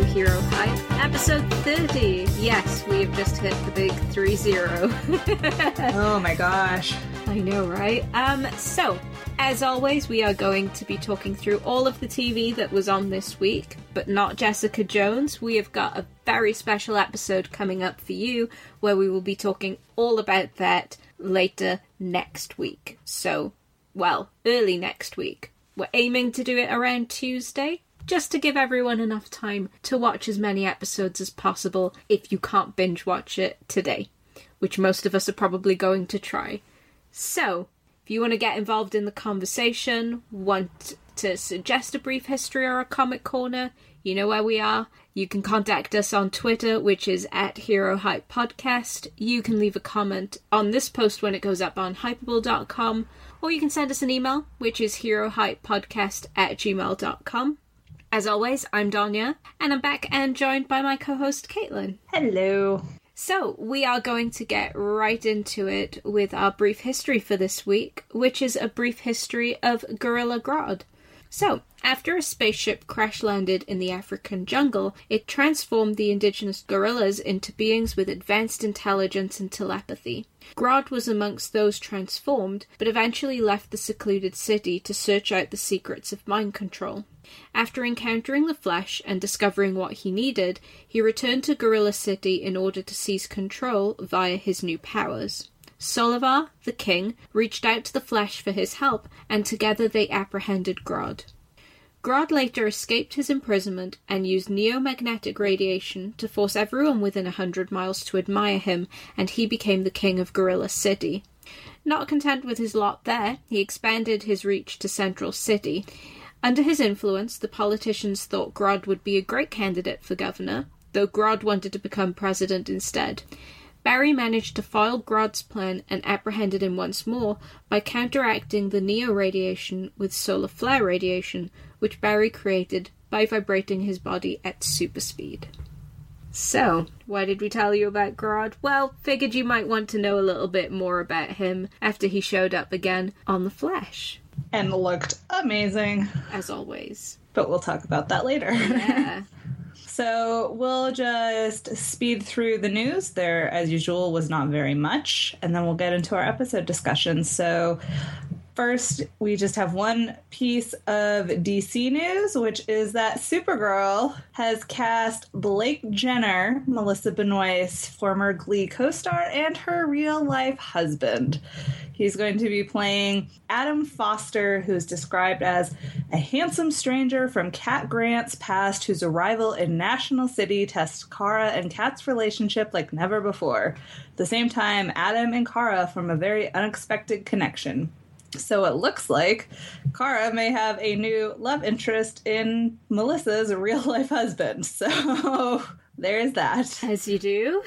Hero Hype, episode 30. Yes, we have just hit the big 30. Oh my gosh. I know, right? So, as always, we are going to be talking through all of the TV that was on this week, but not Jessica Jones. We have got a very special episode coming up for you, where we will be talking all about that later next week. So, well, early next week. We're aiming to do it around Tuesday, just to give everyone enough time to watch as many episodes as possible if you can't binge watch it today, which most of us are probably going to try. So, if you want to get involved in the conversation, want to suggest a brief history or a comic corner, you know where we are. You can contact us on Twitter, which is at Hero Hype Podcast. You can leave a comment on this post when it goes up on Hypable.com, or you can send us an email, which is herohypepodcast@gmail.com. As always, I'm Donya, and I'm back and joined by my co-host, Caitlin. Hello. So, we are going to get right into it with our brief history for this week, which is a brief history of Gorilla Grodd. So, after a spaceship crash-landed in the African jungle, it transformed the indigenous gorillas into beings with advanced intelligence and telepathy. Grodd was amongst those transformed, but eventually left the secluded city to search out the secrets of mind control. After encountering the Flesh and discovering what he needed, he returned to Gorilla City in order to seize control via his new powers. Solivar, the king, reached out to the Flesh for his help, and together they apprehended Grodd. Grodd later escaped his imprisonment and used neomagnetic radiation to force everyone within 100 miles to admire him, and he became the king of Gorilla City. Not content with his lot there, he expanded his reach to Central City. Under his influence, the politicians thought Grodd would be a great candidate for governor, though Grodd wanted to become president instead. Barry managed to foil Grodd's plan and apprehended him once more by counteracting the neo-radiation with solar flare radiation, which Barry created by vibrating his body at super speed. So, why did we tell you about Grodd? Well, figured you might want to know a little bit more about him after he showed up again on The Flash. And looked amazing. As always. But we'll talk about that later. Yeah. So we'll just speed through the news. There, as usual, was not very much. And then we'll get into our episode discussion. So first, we just have one piece of DC news, which is that Supergirl has cast Blake Jenner, Melissa Benoist's former Glee co-star, and her real-life husband. He's going to be playing Adam Foster, who's described as a handsome stranger from Cat Grant's past whose arrival in National City tests Kara and Kat's relationship like never before. At the same time, Adam and Kara form a very unexpected connection. So it looks like Kara may have a new love interest in Melissa's real-life husband. So there's that. As you do.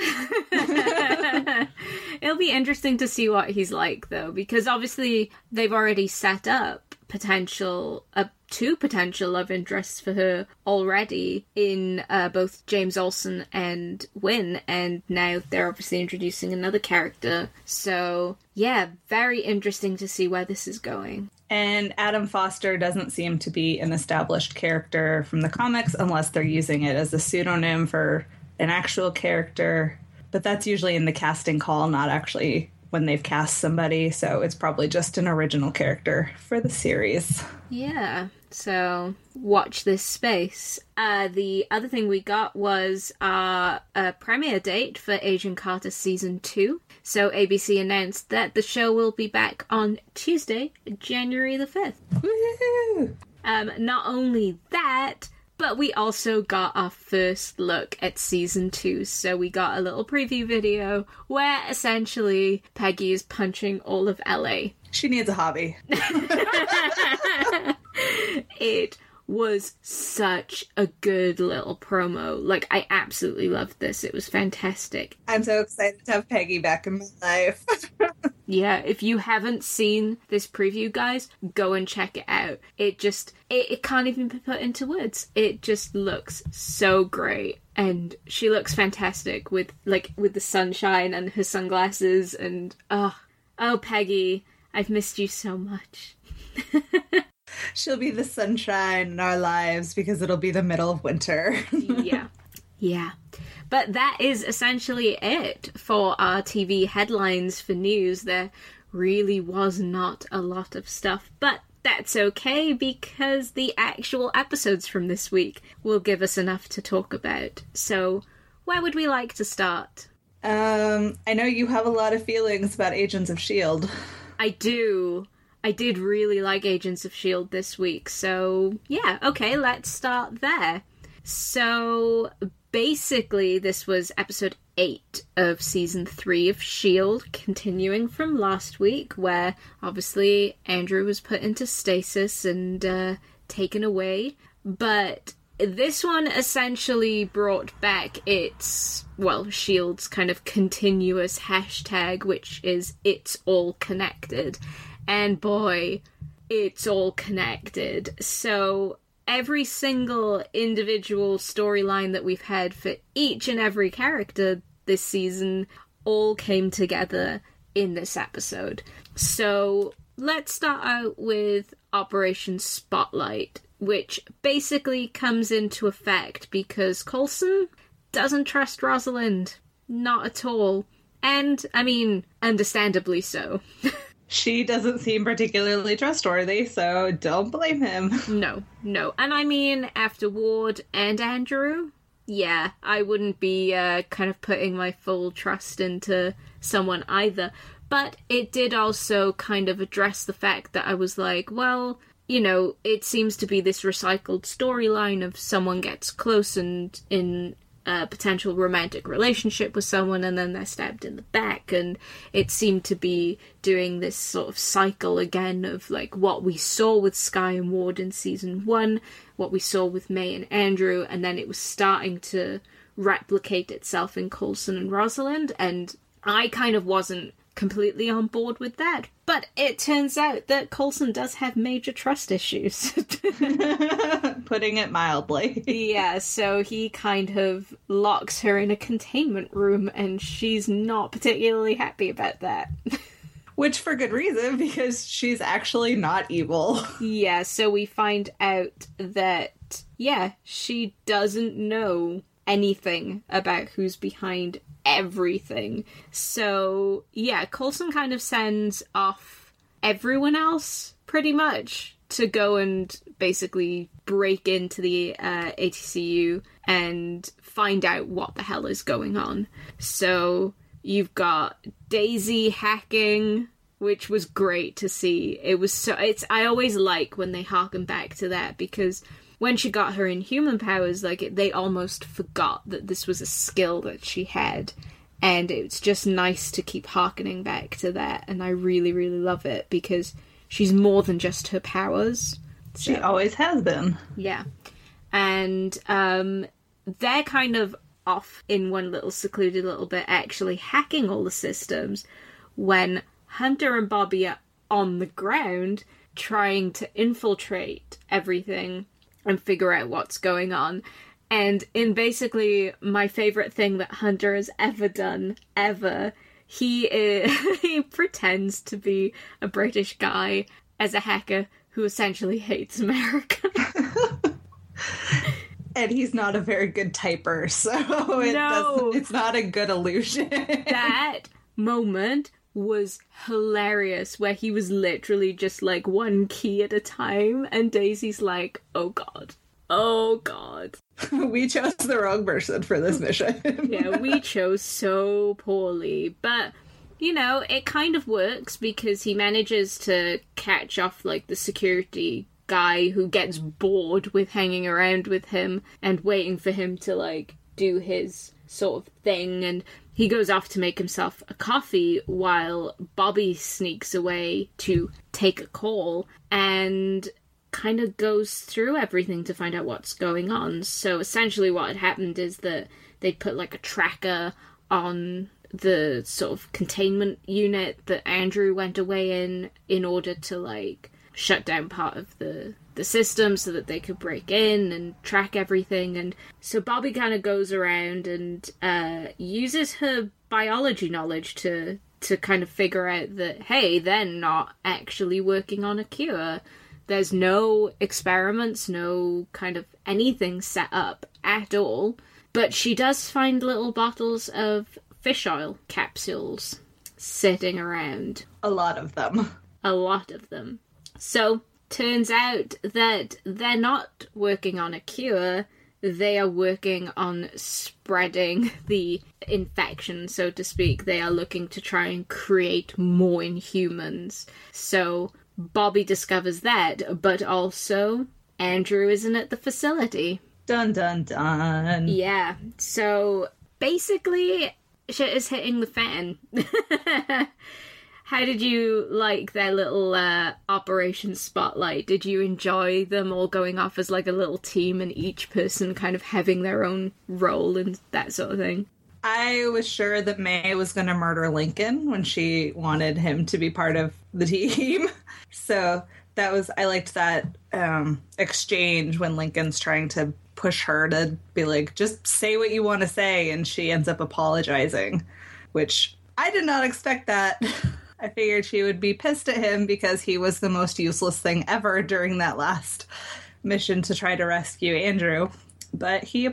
It'll be interesting to see what he's like, though, because obviously they've already set up two potential love interests for her already in both James Olsen and Wynn, and now they're obviously introducing another character. So, yeah, very interesting to see where this is going. And Adam Foster doesn't seem to be an established character from the comics unless they're using it as a pseudonym for an actual character. But that's usually in the casting call, not actually when they've cast somebody. So it's probably just an original character for the series. Yeah, so watch this space. The other thing we got was a premiere date for Agent Carter Season 2. So ABC announced that the show will be back on Tuesday, January the 5th. Woohoo! Not only that, but we also got our first look at Season 2. So we got a little preview video where essentially Peggy is punching all of LA. She needs a hobby. It was such a good little promo. Like, I absolutely loved this. It was fantastic. I'm so excited to have Peggy back in my life. Yeah, if you haven't seen this preview, guys, go and check it out. It can't even be put into words. It just looks so great. And she looks fantastic with the sunshine and her sunglasses and, oh, Peggy, I've missed you so much. She'll be the sunshine in our lives because it'll be the middle of winter. Yeah. Yeah. But that is essentially it for our TV headlines for news. There really was not a lot of stuff, but that's okay because the actual episodes from this week will give us enough to talk about. So, where would we like to start? I know you have a lot of feelings about Agents of S.H.I.E.L.D. I do. I did really like Agents of S.H.I.E.L.D. this week, so yeah, okay, let's start there. So, basically, this was episode 8 of season 3 of S.H.I.E.L.D., continuing from last week, where obviously Andrew was put into stasis and taken away. But this one essentially brought back its, well, S.H.I.E.L.D's kind of continuous hashtag, which is It's All Connected. And boy, it's all connected. So every single individual storyline that we've had for each and every character this season all came together in this episode. So let's start out with Operation Spotlight, which basically comes into effect because Coulson doesn't trust Rosalind. Not at all. And, I mean, understandably so. She doesn't seem particularly trustworthy, so don't blame him. No. And I mean, after Ward and Andrew, yeah, I wouldn't be kind of putting my full trust into someone either. But it did also kind of address the fact that I was like, well, you know, it seems to be this recycled storyline of someone gets close and in a potential romantic relationship with someone and then they're stabbed in the back, and it seemed to be doing this sort of cycle again of like what we saw with Skye and Ward in season 1, what we saw with May and Andrew, and then it was starting to replicate itself in Coulson and Rosalind, and I kind of wasn't completely on board with that, but it turns out that Coulson does have major trust issues. Putting it mildly. Yeah, so he kind of locks her in a containment room, and she's not particularly happy about that. Which for good reason, because she's actually not evil. Yeah, so we find out that, yeah, she doesn't know anything about who's behind everything. So, yeah, Coulson kind of sends off everyone else, pretty much, to go and basically break into the ATCU and find out what the hell is going on. So, you've got Daisy hacking, which was great to see. I always like when they harken back to that, because when she got her inhuman powers, they almost forgot that this was a skill that she had. And it's just nice to keep harkening back to that. And I really, really love it because she's more than just her powers. She always has been. Yeah. And they're kind of off in one little secluded little bit, actually hacking all the systems, when Hunter and Bobby are on the ground trying to infiltrate everything and figure out what's going on. And in basically my favourite thing that Hunter has ever done, ever, he pretends to be a British guy as a hacker who essentially hates America. And he's not a very good typer, so it's not a good illusion. That moment was hilarious, where he was literally just like one key at a time, and Daisy's like, oh god. We chose the wrong person for this mission. Yeah, we chose so poorly, but you know, it kind of works because he manages to catch off like the security guy who gets bored with hanging around with him and waiting for him to like do his sort of thing, and he goes off to make himself a coffee while Bobby sneaks away to take a call and kind of goes through everything to find out what's going on. So essentially what had happened is that they put like a tracker on the sort of containment unit that Andrew went away in order to like shut down part of the system so that they could break in and track everything. And so Bobby kind of goes around and uses her biology knowledge to kind of figure out that, hey, they're not actually working on a cure. There's no experiments, no kind of anything set up at all. But she does find little bottles of fish oil capsules sitting around. A lot of them. A lot of them. So, turns out that they're not working on a cure, they are working on spreading the infection, so to speak. They are looking to try and create more Inhumans. So, Bobby discovers that, but also Andrew isn't at the facility. Dun dun dun. Yeah, so basically, shit is hitting the fan. How did you like their little Operation Spotlight? Did you enjoy them all going off as like a little team and each person kind of having their own role and that sort of thing? I was sure that May was going to murder Lincoln when she wanted him to be part of the team. So I liked that exchange when Lincoln's trying to push her to be like, just say what you want to say, and she ends up apologizing, which I did not expect that. I figured she would be pissed at him because he was the most useless thing ever during that last mission to try to rescue Andrew. But she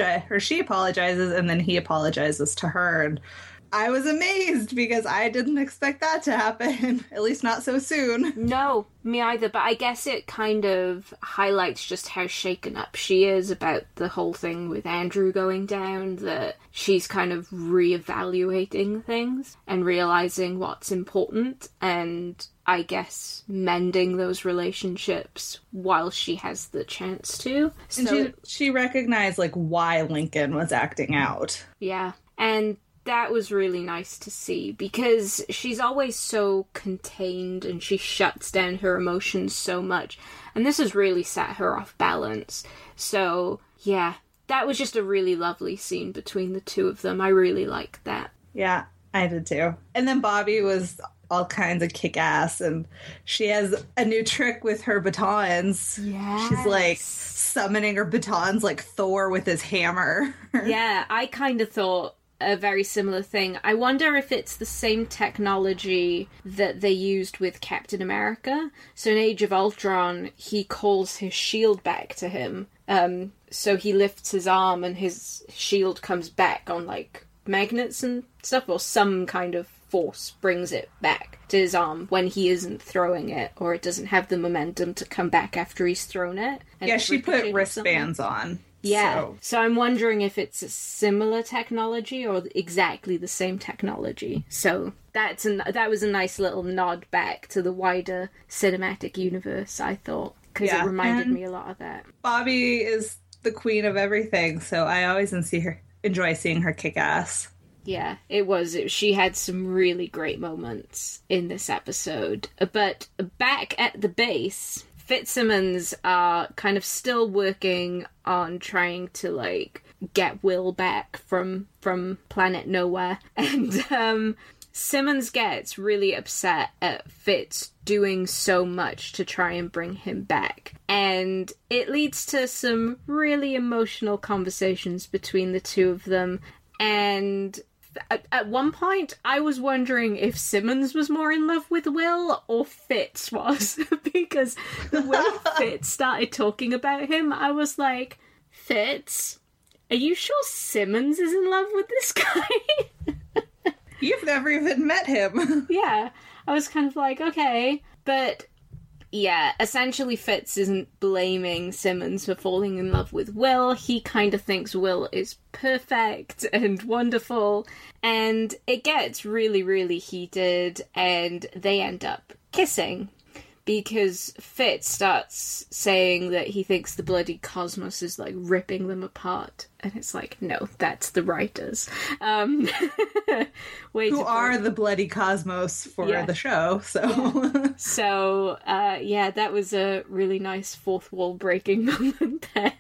apologizes, and then he apologizes to her. And I was amazed because I didn't expect that to happen, at least not so soon. No, me either, but I guess it kind of highlights just how shaken up she is about the whole thing with Andrew going down, that she's kind of reevaluating things and realizing what's important, and I guess mending those relationships while she has the chance to. And she recognized, like, why Lincoln was acting out. Yeah, and that was really nice to see, because she's always so contained and she shuts down her emotions so much, and this has really set her off balance. So, yeah, that was just a really lovely scene between the two of them. I really liked that. Yeah, I did too. And then Bobby was all kinds of kick-ass, and she has a new trick with her batons. Yes. She's like summoning her batons like Thor with his hammer. Yeah, I kind of thought a very similar thing. I wonder if it's the same technology that they used with Captain America. So in Age of Ultron, he calls his shield back to him. So he lifts his arm and his shield comes back on like magnets and stuff, or some kind of force brings it back to his arm when he isn't throwing it, or it doesn't have the momentum to come back after he's thrown it. Yeah, she put wristbands on. Yeah, so I'm wondering if it's a similar technology or exactly the same technology. So that was a nice little nod back to the wider cinematic universe, I thought, because it reminded me a lot of that. Bobby is the queen of everything, so I always enjoy seeing her kick ass. Yeah, she had some really great moments in this episode. But back at the base, Fitzsimmons are kind of still working on trying to, like, get Will back from Planet Nowhere. And Simmons gets really upset at Fitz doing so much to try and bring him back. And it leads to some really emotional conversations between the two of them. And at one point, I was wondering if Simmons was more in love with Will or Fitz was. Because the way Fitz started talking about him, I was like, Fitz, are you sure Simmons is in love with this guy? You've never even met him. Yeah, I was kind of like, okay. But yeah, essentially Fitz isn't blaming Simmons for falling in love with Will. He kind of thinks Will is perfect and wonderful. And it gets really, really heated, and they end up kissing. Because Fitz starts saying that he thinks the bloody cosmos is, like, ripping them apart. And it's like, no, that's the writers. Who are the bloody cosmos for the show, so... Yeah. So, that was a really nice fourth wall breaking moment there.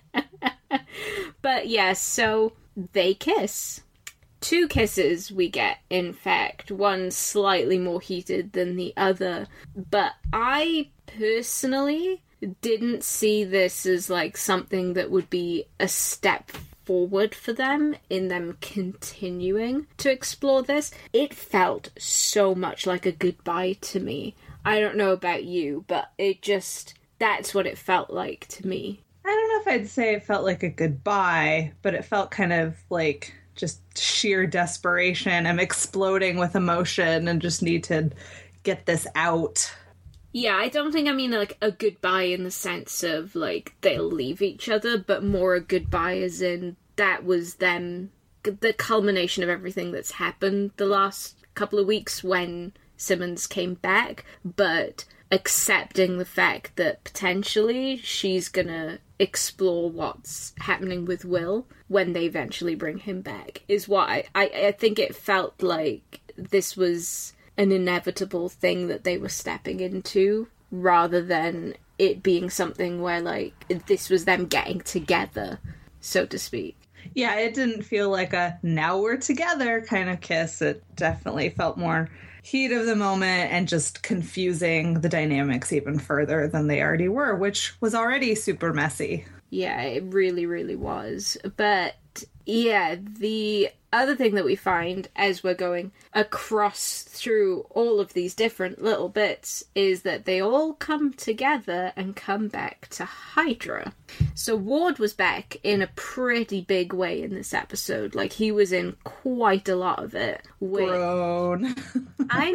But, yeah, so they kiss. 2 kisses we get, in fact. One slightly more heated than the other. But I personally didn't see this as, like, something that would be a step forward for them in them continuing to explore this. It felt so much like a goodbye to me. I don't know about you, but it just... That's what it felt like to me. I don't know if I'd say it felt like a goodbye, but it felt kind of like just sheer desperation. I'm exploding with emotion and just need to get this out. Yeah, I don't think I mean like a goodbye in the sense of like they'll leave each other, but more a goodbye as in that was them, the culmination of everything that's happened the last couple of weeks when Simmons came back, but accepting the fact that potentially she's gonna explore what's happening with Will when they eventually bring him back is what I think it felt like this was an inevitable thing that they were stepping into, rather than it being something where like this was them getting together, so to speak. Yeah, it didn't feel like a now we're together kind of kiss. It definitely felt more heat of the moment and just confusing the dynamics even further than they already were, which was already super messy. Yeah, it really, really was. But yeah, the other thing that we find as we're going across through all of these different little bits is that they all come together and come back to Hydra. So Ward was back in a pretty big way in this episode. Like, he was in quite a lot of it. Grown. I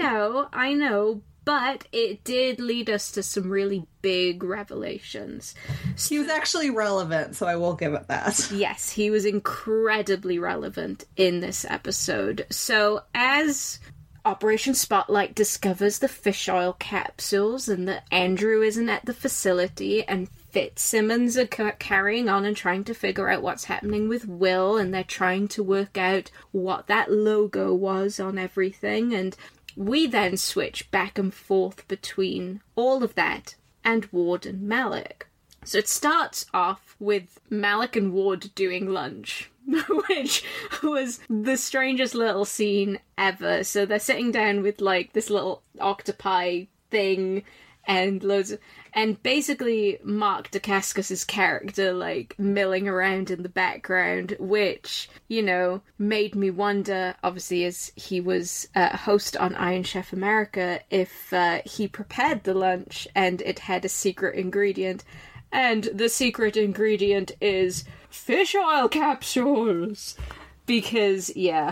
know, but it did lead us to some really big revelations. He was actually relevant, so I will give it that. Yes, he was incredibly relevant in this episode. So, as Operation Spotlight discovers the fish oil capsules and that Andrew isn't at the facility and Fitzsimmons are carrying on and trying to figure out what's happening with Will, and they're trying to work out what that logo was on everything, and we then switch back and forth between all of that and Ward and Malik. So it starts off with Malik and Ward doing lunch, which was the strangest little scene ever. So they're sitting down with like this little octopi thing and and basically Mark Dacascos' character like milling around in the background, which, you know, made me wonder, obviously as he was a host on Iron Chef America, if he prepared the lunch and it had a secret ingredient, and the secret ingredient is fish oil capsules, because yeah,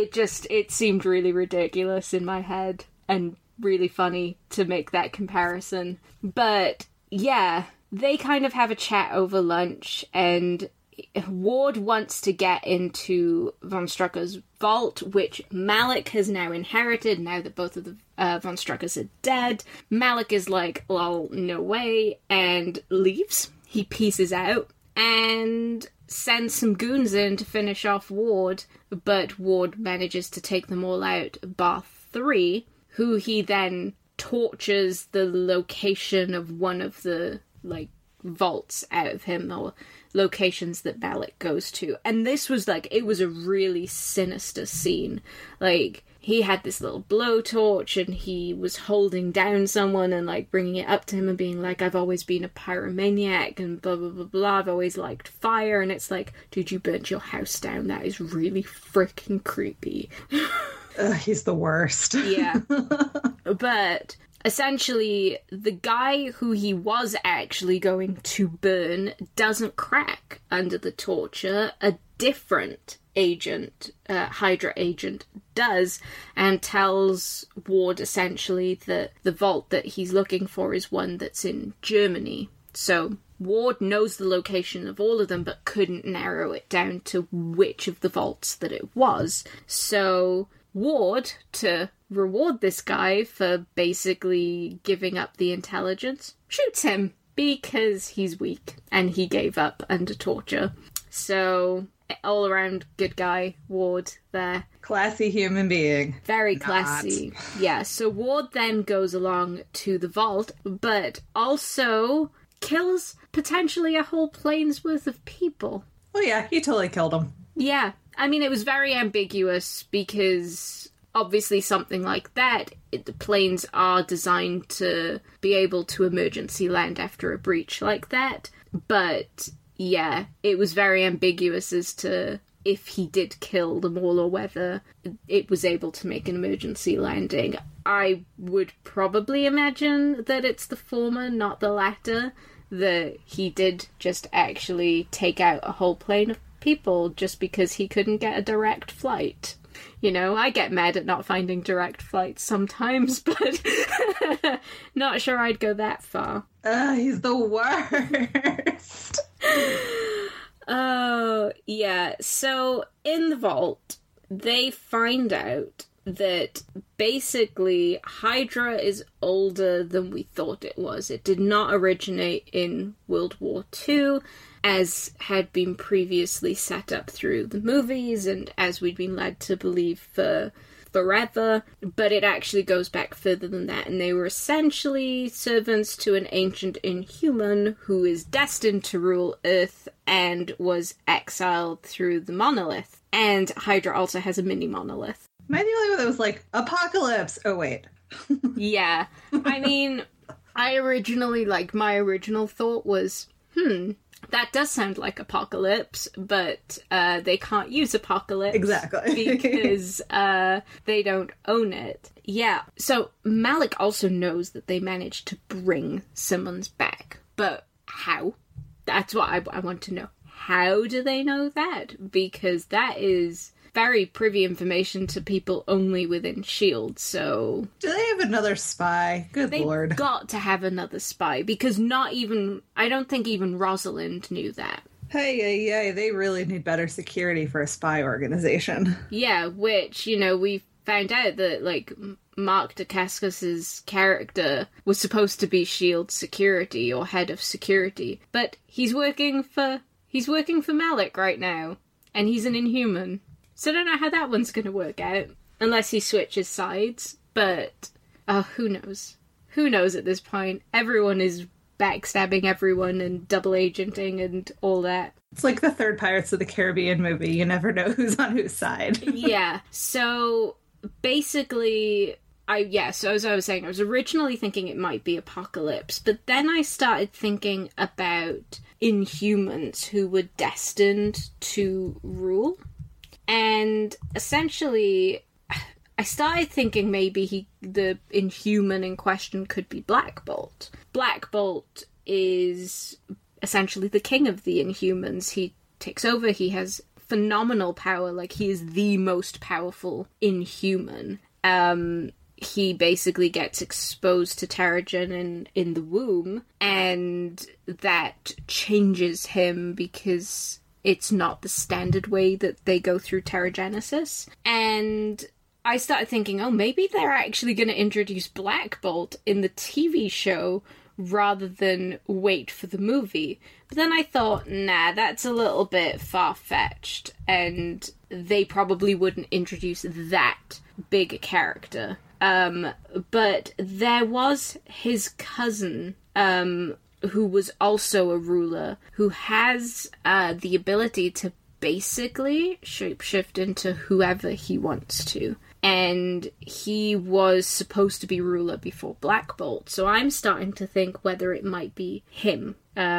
it seemed really ridiculous in my head and really funny to make that comparison. But yeah, they kind of have a chat over lunch, and Ward wants to get into Von Strucker's vault, which Malik has now inherited now that both of the Von Struckers are dead. Malik is like, well, no way, and leaves. He pieces out and sends some goons in to finish off Ward, but Ward manages to take them all out, bar 3, who he then tortures the location of one of the, like, vaults out of him, or locations that Malik goes to. And this was, like, it was a really sinister scene. Like, he had this little blowtorch, and he was holding down someone and, like, bringing it up to him and being like, I've always been a pyromaniac, and blah, blah, blah, blah, I've always liked fire. And it's like, dude, you burnt your house down. That is really freaking creepy. He's the worst. Yeah. But essentially, the guy who he was actually going to burn doesn't crack under the torture. A different agent, Hydra agent, does, and tells Ward essentially that the vault that he's looking for is one that's in Germany. So Ward knows the location of all of them, but couldn't narrow it down to which of the vaults that it was. So Ward, to reward this guy for basically giving up the intelligence, shoots him because he's weak and he gave up under torture. So, all around good guy, Ward there. Classy human being. Very classy. Yeah, so Ward then goes along to the vault, but also kills potentially a whole plane's worth of people. Oh yeah, he totally killed him. Yeah. I mean, it was very ambiguous because obviously something like that, the planes are designed to be able to emergency land after a breach like that. But yeah, it was very ambiguous as to if he did kill them all or whether it was able to make an emergency landing. I would probably imagine that it's the former, not the latter, that he did just actually take out a whole plane of people just because he couldn't get a direct flight. You know, I get mad at not finding direct flights sometimes, but not sure I'd go that far. He's the worst. Oh, yeah. So, in the vault, they find out that basically Hydra is older than we thought it was. It did not originate in World War II, as had been previously set up through the movies and as we'd been led to believe for forever, but it actually goes back further than that, and they were essentially servants to an ancient Inhuman who is destined to rule Earth and was exiled through the monolith. And Hydra also has a mini monolith. Am I the only one that was like, apocalypse? Oh, wait. Yeah. I mean, my original thought was, that does sound like apocalypse, but they can't use apocalypse. Exactly. because they don't own it. Yeah. So Malik also knows that they managed to bring Simmons back. But how? That's what I want to know. How do they know that? Because that is very privy information to people only within S.H.I.E.L.D., so... Do they have another spy? Good lord. They've got to have another spy, because I don't think even Rosalind knew that. Hey, they really need better security for a spy organization. Yeah, which, we found out that, like, Mark Dacascos's character was supposed to be S.H.I.E.L.D. security, or head of security, but he's working for Malik right now, and he's an Inhuman. So I don't know how that one's going to work out, unless he switches sides, but who knows? Who knows at this point? Everyone is backstabbing everyone and double agenting and all that. It's like the third Pirates of the Caribbean movie. You never know who's on whose side. Yeah, so basically... so as I was saying, I was originally thinking it might be Apocalypse, but then I started thinking about Inhumans who were destined to rule. And essentially, I started thinking maybe the Inhuman in question could be Black Bolt. Black Bolt is essentially the king of the Inhumans. He takes over, he has phenomenal power, like he is the most powerful Inhuman. He basically gets exposed to Terrigen in the womb, and that changes him because... it's not the standard way that they go through Terrigenesis. And I started thinking, maybe they're actually going to introduce Black Bolt in the TV show rather than wait for the movie. But then I thought, nah, that's a little bit far-fetched, and they probably wouldn't introduce that big a character. But there was his cousin, who was also a ruler, who has the ability to basically shapeshift into whoever he wants to. And he was supposed to be ruler before Black Bolt, so I'm starting to think whether it might be him.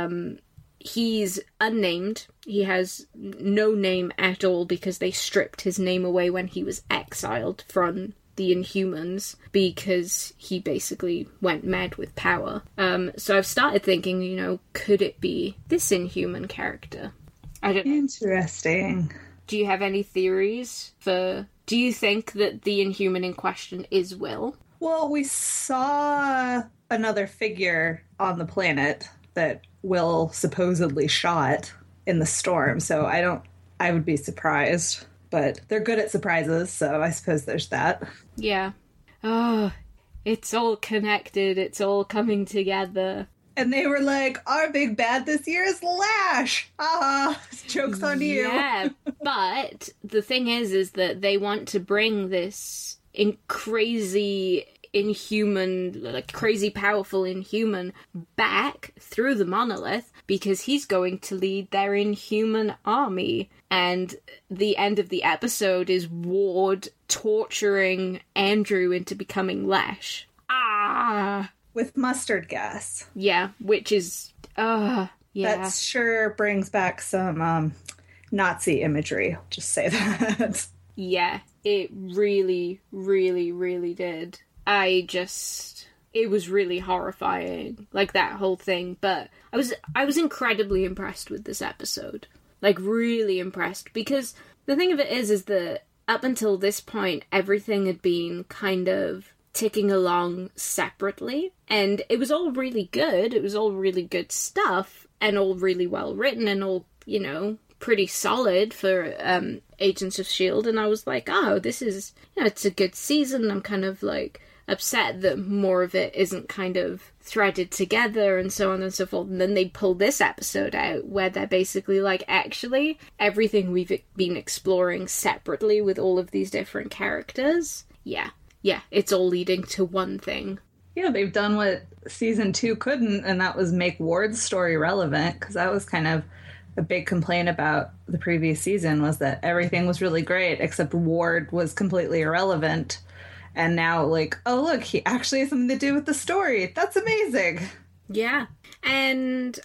He's unnamed. He has no name at all because they stripped his name away when he was exiled from the Inhumans because he basically went mad with power. So I've started thinking, could it be this Inhuman character? I don't know. Interesting. Do you have any theories for... Do you think that the Inhuman in question is Will? Well, we saw another figure on the planet that Will supposedly shot in the storm, so I would be surprised. But they're good at surprises, so I suppose there's that. Yeah. Oh, it's all connected. It's all coming together. And they were like, our big bad this year is Lash! Joke's on you. Yeah, but the thing is that they want to bring this crazy Inhuman, like crazy powerful Inhuman back through the monolith because he's going to lead their Inhuman army. And the end of the episode is Ward torturing Andrew into becoming Lash. With mustard gas. Yeah, which is, yeah. That sure brings back some Nazi imagery. I'll just say that. Yeah, it really, really, really did. It was really horrifying, like that whole thing, but I was incredibly impressed with this episode. Like, really impressed, because the thing of it is that up until this point, everything had been kind of ticking along separately, and it was all really good. It was all really good stuff, and all really well written, and all, you know, pretty solid for Agents of S.H.I.E.L.D., and I was like, oh, this is, you know, it's a good season. I'm kind of, like, upset that more of it isn't kind of threaded together and so on and so forth. And then they pull this episode out where they're basically like, actually, everything we've been exploring separately with all of these different characters, yeah, it's all leading to one thing. Yeah, they've done what season 2 couldn't, and that was make Ward's story relevant, because that was kind of a big complaint about the previous season, was that everything was really great except Ward was completely irrelevant. And now, like, oh, look, he actually has something to do with the story. That's amazing. Yeah. And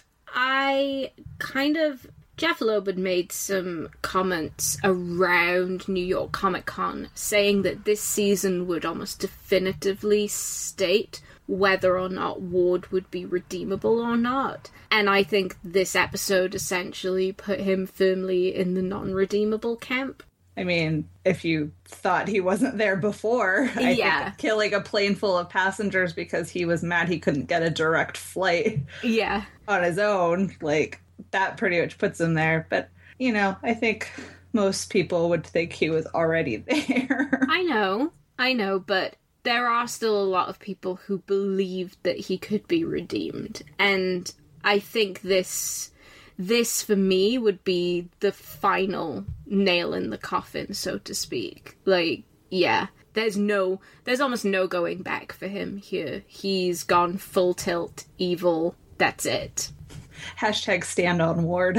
Jeff Loeb had made some comments around New York Comic Con saying that this season would almost definitively state whether or not Ward would be redeemable or not. And I think this episode essentially put him firmly in the non-redeemable camp. I mean, if you thought he wasn't there before, I think killing a plane full of passengers because he was mad he couldn't get a direct flight on his own, like, that pretty much puts him there. But, you know, I think most people would think he was already there. I know, but there are still a lot of people who believed that he could be redeemed. And I think this for me would be the final nail in the coffin, so to speak. Like, yeah, there's almost no going back for him here. He's gone full tilt evil. That's it. Hashtag stand on Ward.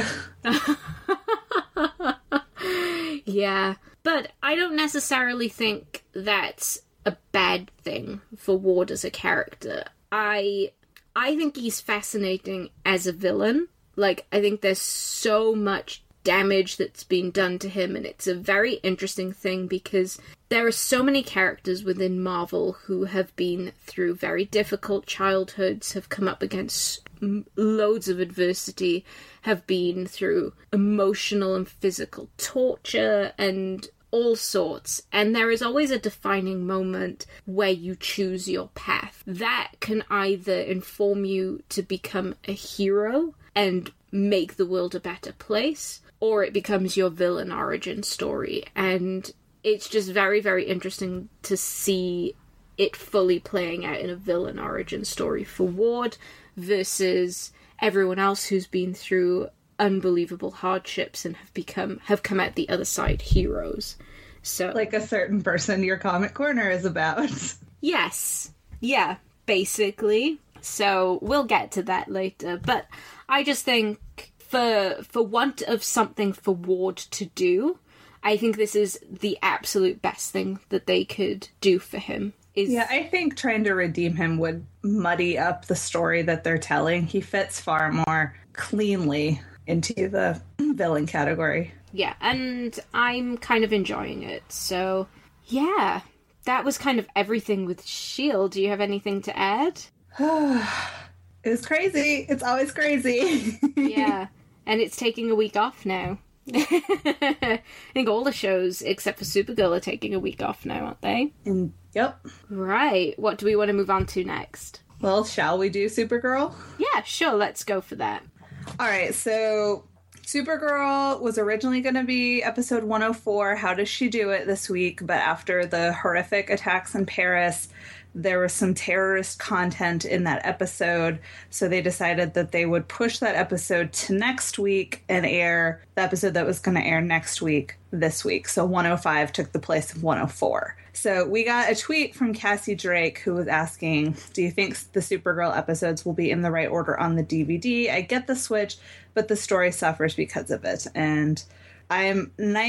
Yeah, but I don't necessarily think that's a bad thing for Ward as a character. I think he's fascinating as a villain. Like, I think there's so much damage that's been done to him, and it's a very interesting thing because there are so many characters within Marvel who have been through very difficult childhoods, have come up against loads of adversity, have been through emotional and physical torture and all sorts, and there is always a defining moment where you choose your path. That can either inform you to become a hero and make the world a better place, or it becomes your villain origin story. And it's just very, very interesting to see it fully playing out in a villain origin story for Ward versus everyone else who's been through unbelievable hardships and have come out the other side heroes. So, like a certain person your comic corner is about. Yes. Yeah, basically. So we'll get to that later. But I just think for want of something for Ward to do, I think this is the absolute best thing that they could do for him. Yeah, I think trying to redeem him would muddy up the story that they're telling. He fits far more cleanly into the villain category. Yeah, and I'm kind of enjoying it. So, yeah, that was kind of everything with S.H.I.E.L.D. Do you have anything to add? It was crazy. It's always crazy. Yeah, and it's taking a week off now. I think all the shows except for Supergirl are taking a week off now, aren't they? Yep. Right. What do we want to move on to next? Well, shall we do Supergirl? Yeah, sure. Let's go for that. All right. So Supergirl was originally going to be episode 104. How does she do it this week? But after the horrific attacks in Paris, there was some terrorist content in that episode, so they decided that they would push that episode to next week and air the episode that was going to air next week this week. So 105 took the place of 104. So we got a tweet from Cassie Drake who was asking, do you think the Supergirl episodes will be in the right order on the DVD? I get the switch, but the story suffers because of it. And I am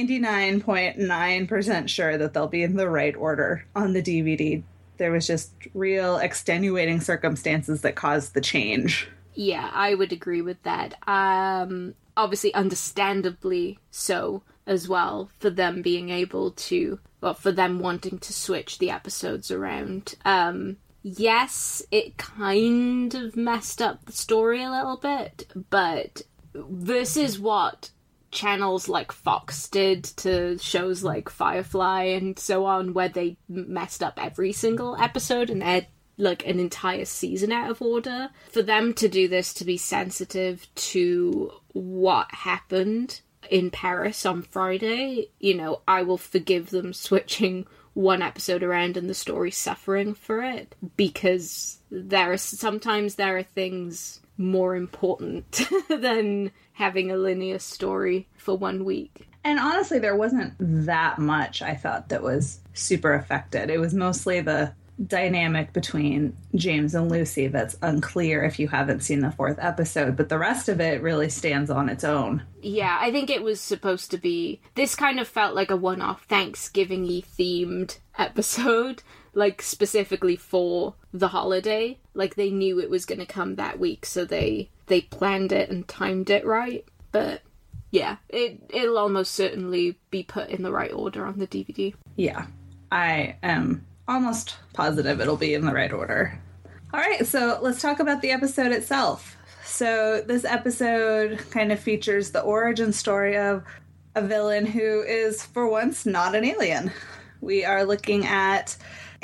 99.9% sure that they'll be in the right order on the DVD. There was just real extenuating circumstances that caused the change. Yeah, I would agree with that. obviously understandably so as well, for them being able to, well, for them wanting to switch the episodes around. Yes, it kind of messed up the story a little bit, but versus what channels like Fox did to shows like Firefly and so on, where they messed up every single episode and aired like an entire season out of order, for them to do this, to be sensitive to what happened in Paris on Friday, you know, I will forgive them switching one episode around and the story suffering for it, because sometimes there are things more important than having a linear story for 1 week. And honestly, there wasn't that much I thought that was super affected. It was mostly the dynamic between James and Lucy that's unclear if you haven't seen the 4th episode, but the rest of it really stands on its own. Yeah, I think it was supposed to be... This kind of felt like a one-off Thanksgiving-y themed episode, like specifically for the holiday. Like they knew it was going to come that week, so they planned it and timed it right. But yeah, it'll almost certainly be put in the right order on the DVD. Yeah, I am almost positive it'll be in the right order. All right, so let's talk about the episode itself. So this episode kind of features the origin story of a villain who is, for once, not an alien. We are looking at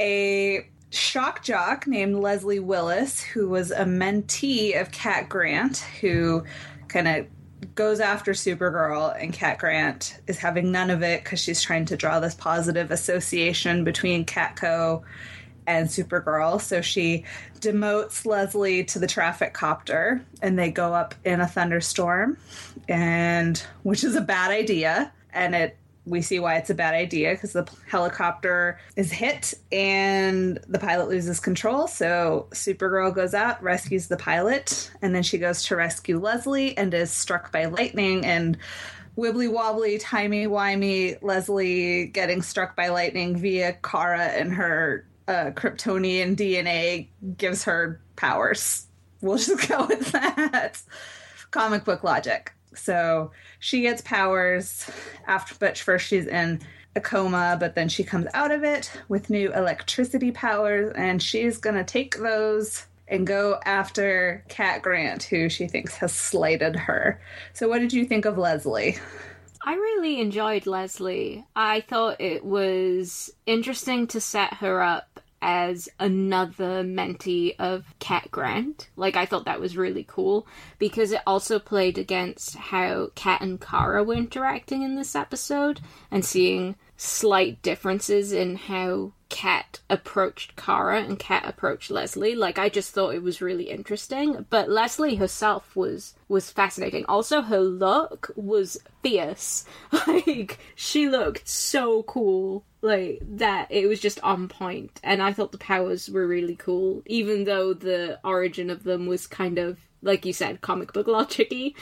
a shock jock named Leslie Willis, who was a mentee of Cat Grant, who kind of goes after Supergirl, and Cat Grant is having none of it because she's trying to draw this positive association between Catco and Supergirl. So she demotes Leslie to the traffic copter, and they go up in a thunderstorm, and which is a bad idea. And we see why it's a bad idea, because the helicopter is hit and the pilot loses control. So Supergirl goes out, rescues the pilot, and then she goes to rescue Leslie and is struck by lightning. And wibbly wobbly, timey wimey Leslie getting struck by lightning via Kara and her Kryptonian DNA gives her powers. We'll just go with that. Comic book logic. So she gets powers but first she's in a coma, but then she comes out of it with new electricity powers, and she's gonna take those and go after Cat Grant, who she thinks has slighted her. So what did you think of Leslie? I really enjoyed Leslie. I thought it was interesting to set her up as another mentee of Cat Grant. Like, I thought that was really cool, because it also played against how Cat and Kara were interacting in this episode, and seeing slight differences in how Cat approached Kara and Cat approached Leslie. Like, I just thought it was really interesting. But Leslie herself was fascinating. Also, her look was fierce. Like, she looked so cool. Like, that, it was just on point. And I thought the powers were really cool, even though the origin of them was kind of, like you said, comic book logic-y.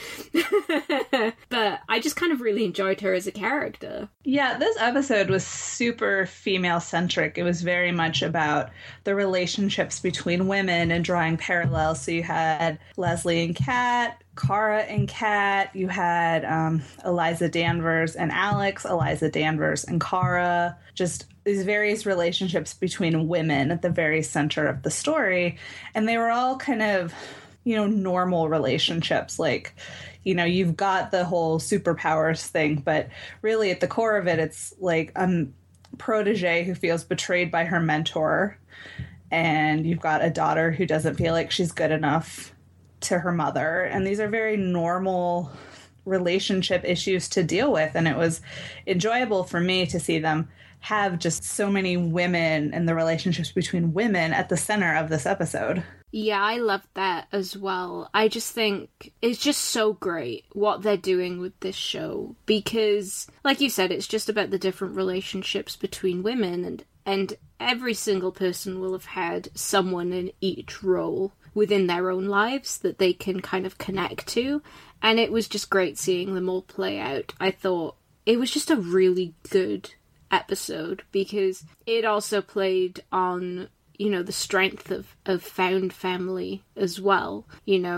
But I just kind of really enjoyed her as a character. Yeah, this episode was super female-centric. It was very much about the relationships between women and drawing parallels. So you had Leslie and Cat, Kara and Cat, you had Eliza Danvers and Alex, Eliza Danvers and Kara, just these various relationships between women at the very center of the story. And they were all kind of, you know, normal relationships. Like, you know, you've got the whole superpowers thing, but really at the core of it, it's like a protege who feels betrayed by her mentor, and you've got a daughter who doesn't feel like she's good enough to her mother. And these are very normal relationship issues to deal with. And it was enjoyable for me to see them have just so many women and the relationships between women at the center of this episode. Yeah, I loved that as well. I just think it's just so great what they're doing with this show, because, like you said, it's just about the different relationships between women, and every single person will have had someone in each role within their own lives that they can kind of connect to, and it was just great seeing them all play out. I thought it was just a really good episode, because it also played on, you know, the strength of found family as well. You know,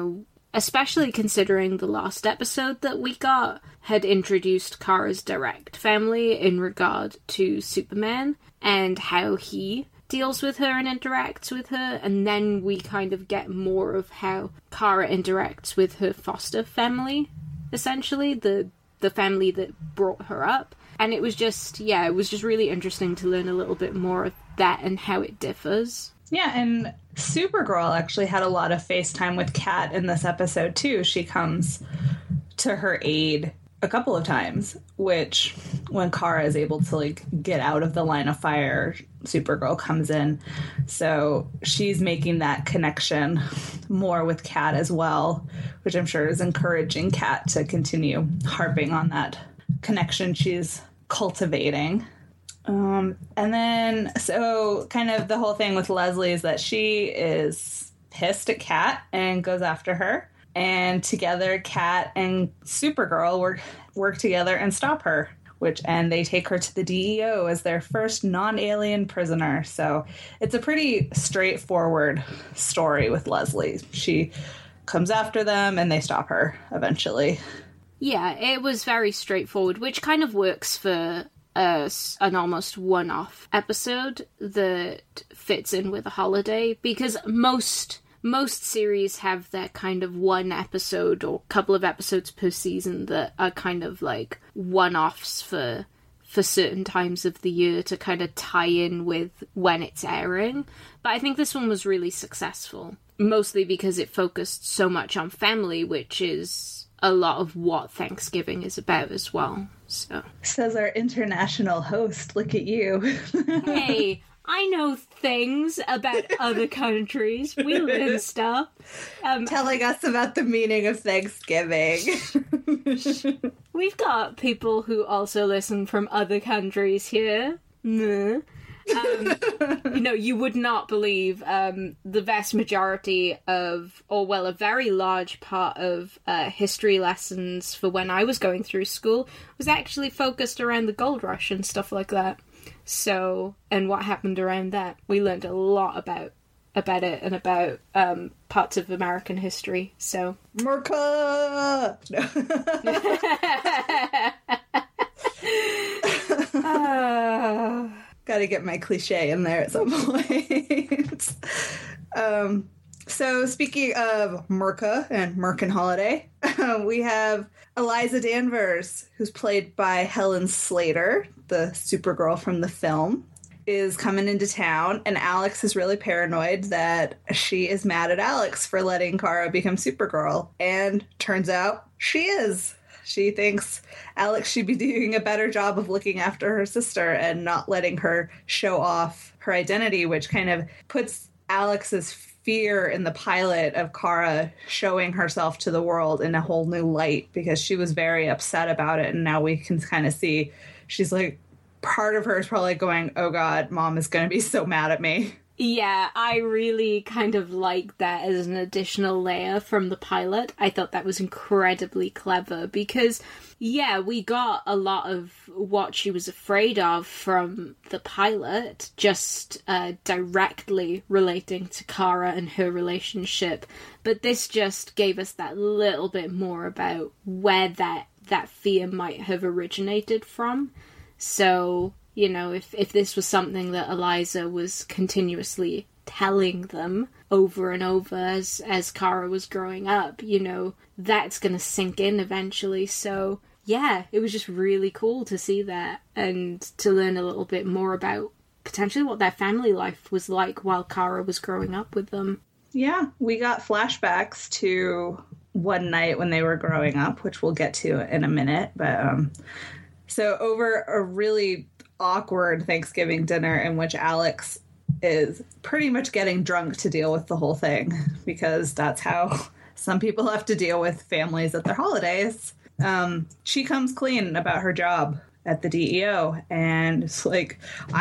especially considering the last episode that we got had introduced Kara's direct family in regard to Superman and how he deals with her and interacts with her, and then we kind of get more of how Kara interacts with her foster family, essentially, the family that brought her up. And it was just really interesting to learn a little bit more of that and how it differs. Yeah, and Supergirl actually had a lot of FaceTime with Kat in this episode, too. She comes to her aid a couple of times, which when Kara is able to, like, get out of the line of fire, Supergirl comes in. So she's making that connection more with Kat as well, which I'm sure is encouraging Kat to continue harping on that connection she's cultivating. And then, so kind of the whole thing with Leslie is that she is pissed at Kat and goes after her. And together, Kat and Supergirl work together and stop her. And they take her to the DEO as their first non-alien prisoner. So it's a pretty straightforward story with Leslie. She comes after them and they stop her eventually. Yeah, it was very straightforward, which kind of works for an almost one-off episode that fits in with a holiday, because most series have that kind of one episode or couple of episodes per season that are kind of like one-offs for certain times of the year to kind of tie in with when it's airing. But I think this one was really successful, mostly because it focused so much on family, which is a lot of what Thanksgiving is about as well. So says our international host. Look at you. Hey, I know things about other countries. We learn stuff. Telling us about the meaning of Thanksgiving. We've got people who also listen from other countries here. You would not believe the vast majority of, a very large part of history lessons for when I was going through school was actually focused around the gold rush and stuff like that. So, and what happened around that. We learned a lot about it and about parts of American history. So, Merca! Gotta get my cliche in there at some point. So speaking of Merca and Merkin Holiday, we have Eliza Danvers, who's played by Helen Slater, the Supergirl from the film, is coming into town, and Alex is really paranoid that she is mad at Alex for letting Kara become Supergirl. And turns out she is. She thinks Alex should be doing a better job of looking after her sister and not letting her show off her identity, which kind of puts Alex's fear in the pilot of Kara showing herself to the world in a whole new light, because she was very upset about it. And now we can kind of see she's like, part of her is probably going, oh God, Mom is going to be so mad at me. Yeah, I really kind of like that as an additional layer from the pilot. I thought that was incredibly clever because, yeah, we got a lot of what she was afraid of from the pilot, just directly relating to Kara and her relationship. But this just gave us that little bit more about where that fear might have originated from. So, you know, if this was something that Eliza was continuously telling them over and over as Kara was growing up, you know, that's going to sink in eventually. So, yeah, it was just really cool to see that and to learn a little bit more about potentially what their family life was like while Kara was growing up with them. Yeah, we got flashbacks to one night when they were growing up, which we'll get to in a minute. But so over a really awkward Thanksgiving dinner in which Alex is pretty much getting drunk to deal with the whole thing, because that's how some people have to deal with families at their holidays. She comes clean about her job at the DEO, and it's like,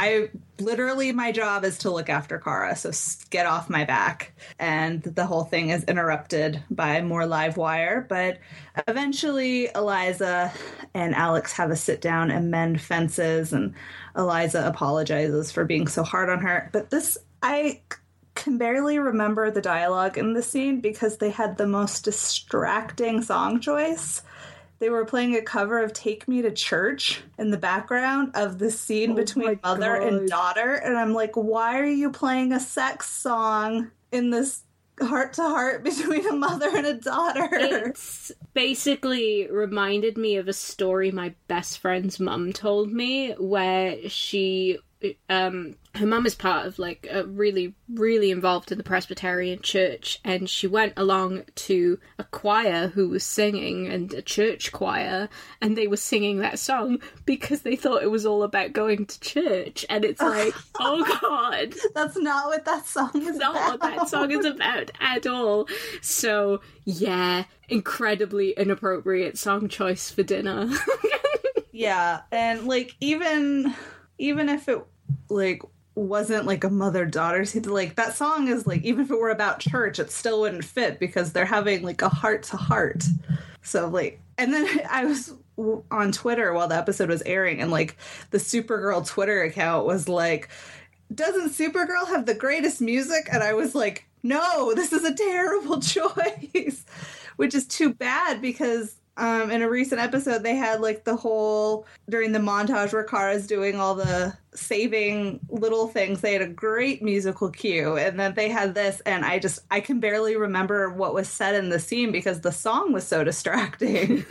my job is to look after Kara, so get off my back. And the whole thing is interrupted by more live wire, but eventually Eliza and Alex have a sit down and mend fences, and Eliza apologizes for being so hard on her. But this, I can barely remember the dialogue in the scene because they had the most distracting song choice. They were playing a cover of Take Me to Church in the background of the scene between mother and daughter. And I'm like, why are you playing a sex song in this heart-to-heart between a mother and a daughter? It's basically reminded me of a story my best friend's mum told me where she... her mum is part of like a really involved in the Presbyterian church, and she went along to a choir who was singing, and a church choir, and they were singing that song because they thought it was all about going to church. And it's like, oh god, that's not what that song is not about. what that song is about at all. So yeah, incredibly inappropriate song choice for dinner. Yeah, and like even if it like wasn't like a mother-daughter scene, like that song is like, even if it were about church, it still wouldn't fit because they're having like a heart-to-heart. So like, and then I was on Twitter while the episode was airing, and like the Supergirl Twitter account was like, doesn't Supergirl have the greatest music? And I was like, no, this is a terrible choice, which is too bad because in a recent episode, they had like the whole, during the montage where Kara's doing all the saving little things, they had a great musical cue. And then they had this, and I can barely remember what was said in the scene because the song was so distracting.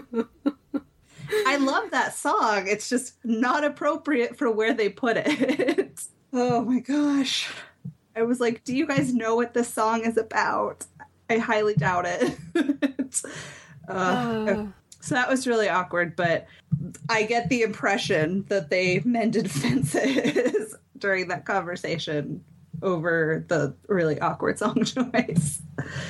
I love that song. It's just not appropriate for where they put it. Oh my gosh. I was like, do you guys know what this song is about? I highly doubt it. So that was really awkward, but I get the impression that they mended fences during that conversation over the really awkward song choice.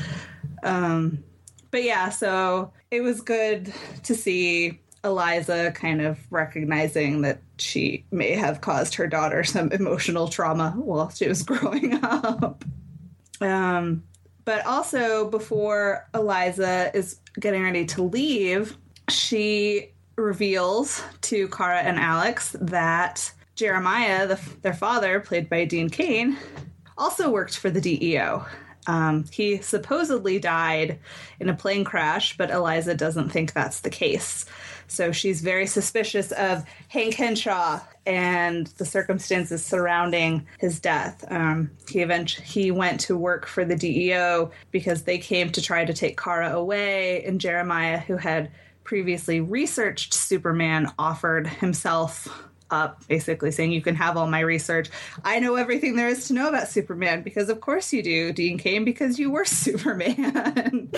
But yeah, so it was good to see Eliza kind of recognizing that she may have caused her daughter some emotional trauma while she was growing up. But also, before Eliza is getting ready to leave, she reveals to Kara and Alex that Jeremiah, their father, played by Dean Cain, also worked for the DEO. He supposedly died in a plane crash, but Eliza doesn't think that's the case. So she's very suspicious of Hank Henshaw and the circumstances surrounding his death. He went to work for the DEO because they came to try to take Kara away, and Jeremiah, who had previously researched Superman, offered himself up, basically saying, you can have all my research. I know everything there is to know about Superman, because of course you do, Dean Cain, because you were Superman.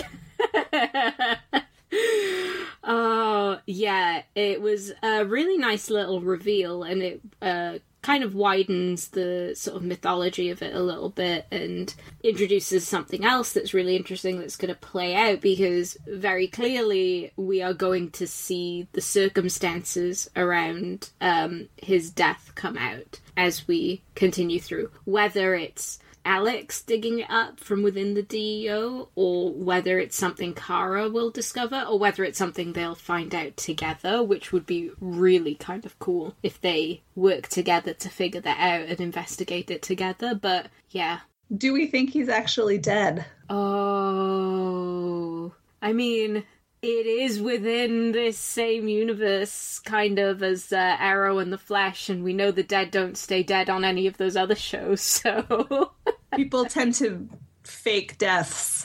Oh, yeah, it was a really nice little reveal, and it kind of widens the sort of mythology of it a little bit and introduces something else that's really interesting that's going to play out, because very clearly we are going to see the circumstances around his death come out as we continue through. Whether it's Alex digging it up from within the DEO, or whether it's something Kara will discover, or whether it's something they'll find out together, which would be really kind of cool if they work together to figure that out and investigate it together. But yeah. Do we think he's actually dead? Oh, I mean, it is within this same universe, kind of, as Arrow and The Flash, and we know the dead don't stay dead on any of those other shows, so... People tend to fake deaths.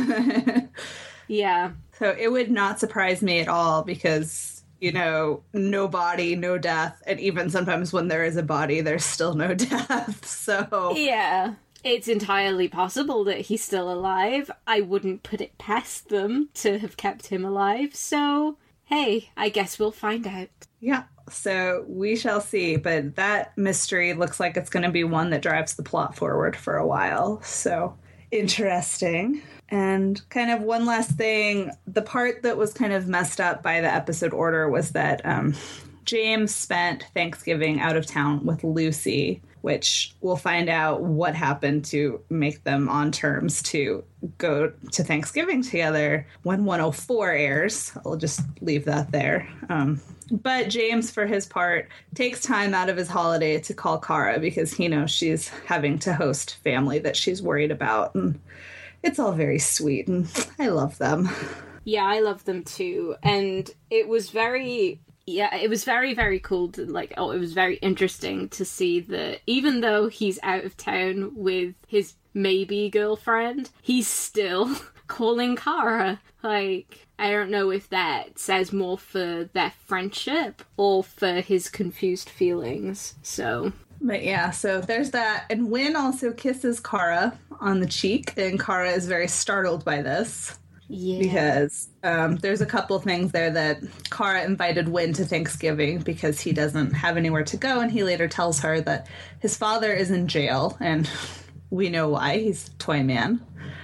Yeah. So it would not surprise me at all, because, you know, no body, no death, and even sometimes when there is a body, there's still no death, so... Yeah. It's entirely possible that he's still alive. I wouldn't put it past them to have kept him alive, so hey, I guess we'll find out. Yeah, so we shall see, but that mystery looks like it's going to be one that drives the plot forward for a while, so interesting. And kind of one last thing, the part that was kind of messed up by the episode order was that James spent Thanksgiving out of town with Lucy, which we'll find out what happened to make them on terms to go to Thanksgiving together when 104 airs. I'll just leave that there. But James, for his part, takes time out of his holiday to call Kara because he knows she's having to host family that she's worried about. And it's all very sweet, and I love them. Yeah, I love them too. And it was very... Yeah, it was very, very cool to, it was very interesting to see that even though he's out of town with his maybe girlfriend, he's still calling Kara. I don't know if that says more for their friendship or for his confused feelings, so... But yeah, so there's that. And Wynn also kisses Kara on the cheek, and Kara is very startled by this. Yeah. Because there's a couple things there that Kara invited Wynn to Thanksgiving because he doesn't have anywhere to go, and he later tells her that his father is in jail, and we know why. He's Toy Man.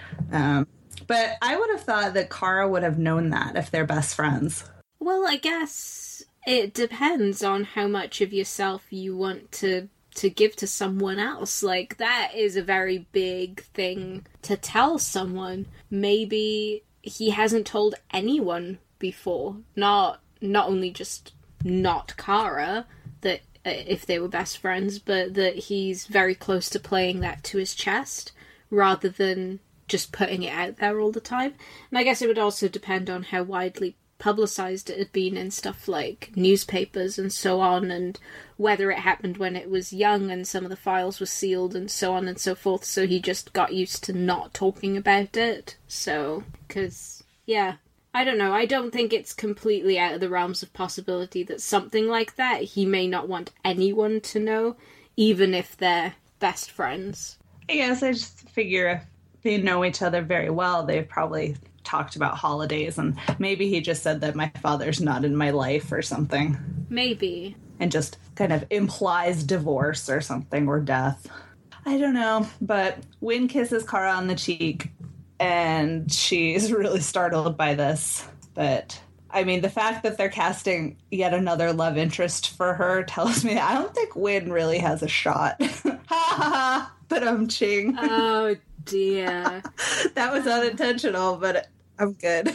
But I would have thought that Kara would have known that if they're best friends. Well, I guess it depends on how much of yourself you want to give to someone else. Like, that is a very big thing to tell someone. Maybe he hasn't told anyone before. Not only just not Kara, that if they were best friends, but that he's very close to playing that to his chest rather than just putting it out there all the time. And I guess it would also depend on how widely publicized it had been in stuff like newspapers and so on, and whether it happened when it was young and some of the files were sealed and so on and so forth, so he just got used to not talking about it. So, because, yeah, I don't know, I don't think it's completely out of the realms of possibility that something like that he may not want anyone to know, even if they're best friends. I guess I just figure if they know each other very well, they've probably talked about holidays, and maybe he just said that my father's not in my life or something. Maybe. And just kind of implies divorce or something, or death. I don't know, but Wynn kisses Kara on the cheek, and she's really startled by this. But, I mean, the fact that they're casting yet another love interest for her tells me I don't think Wynn really has a shot. Ha ha ha! But ching. Oh, dear. That was unintentional, but I'm good.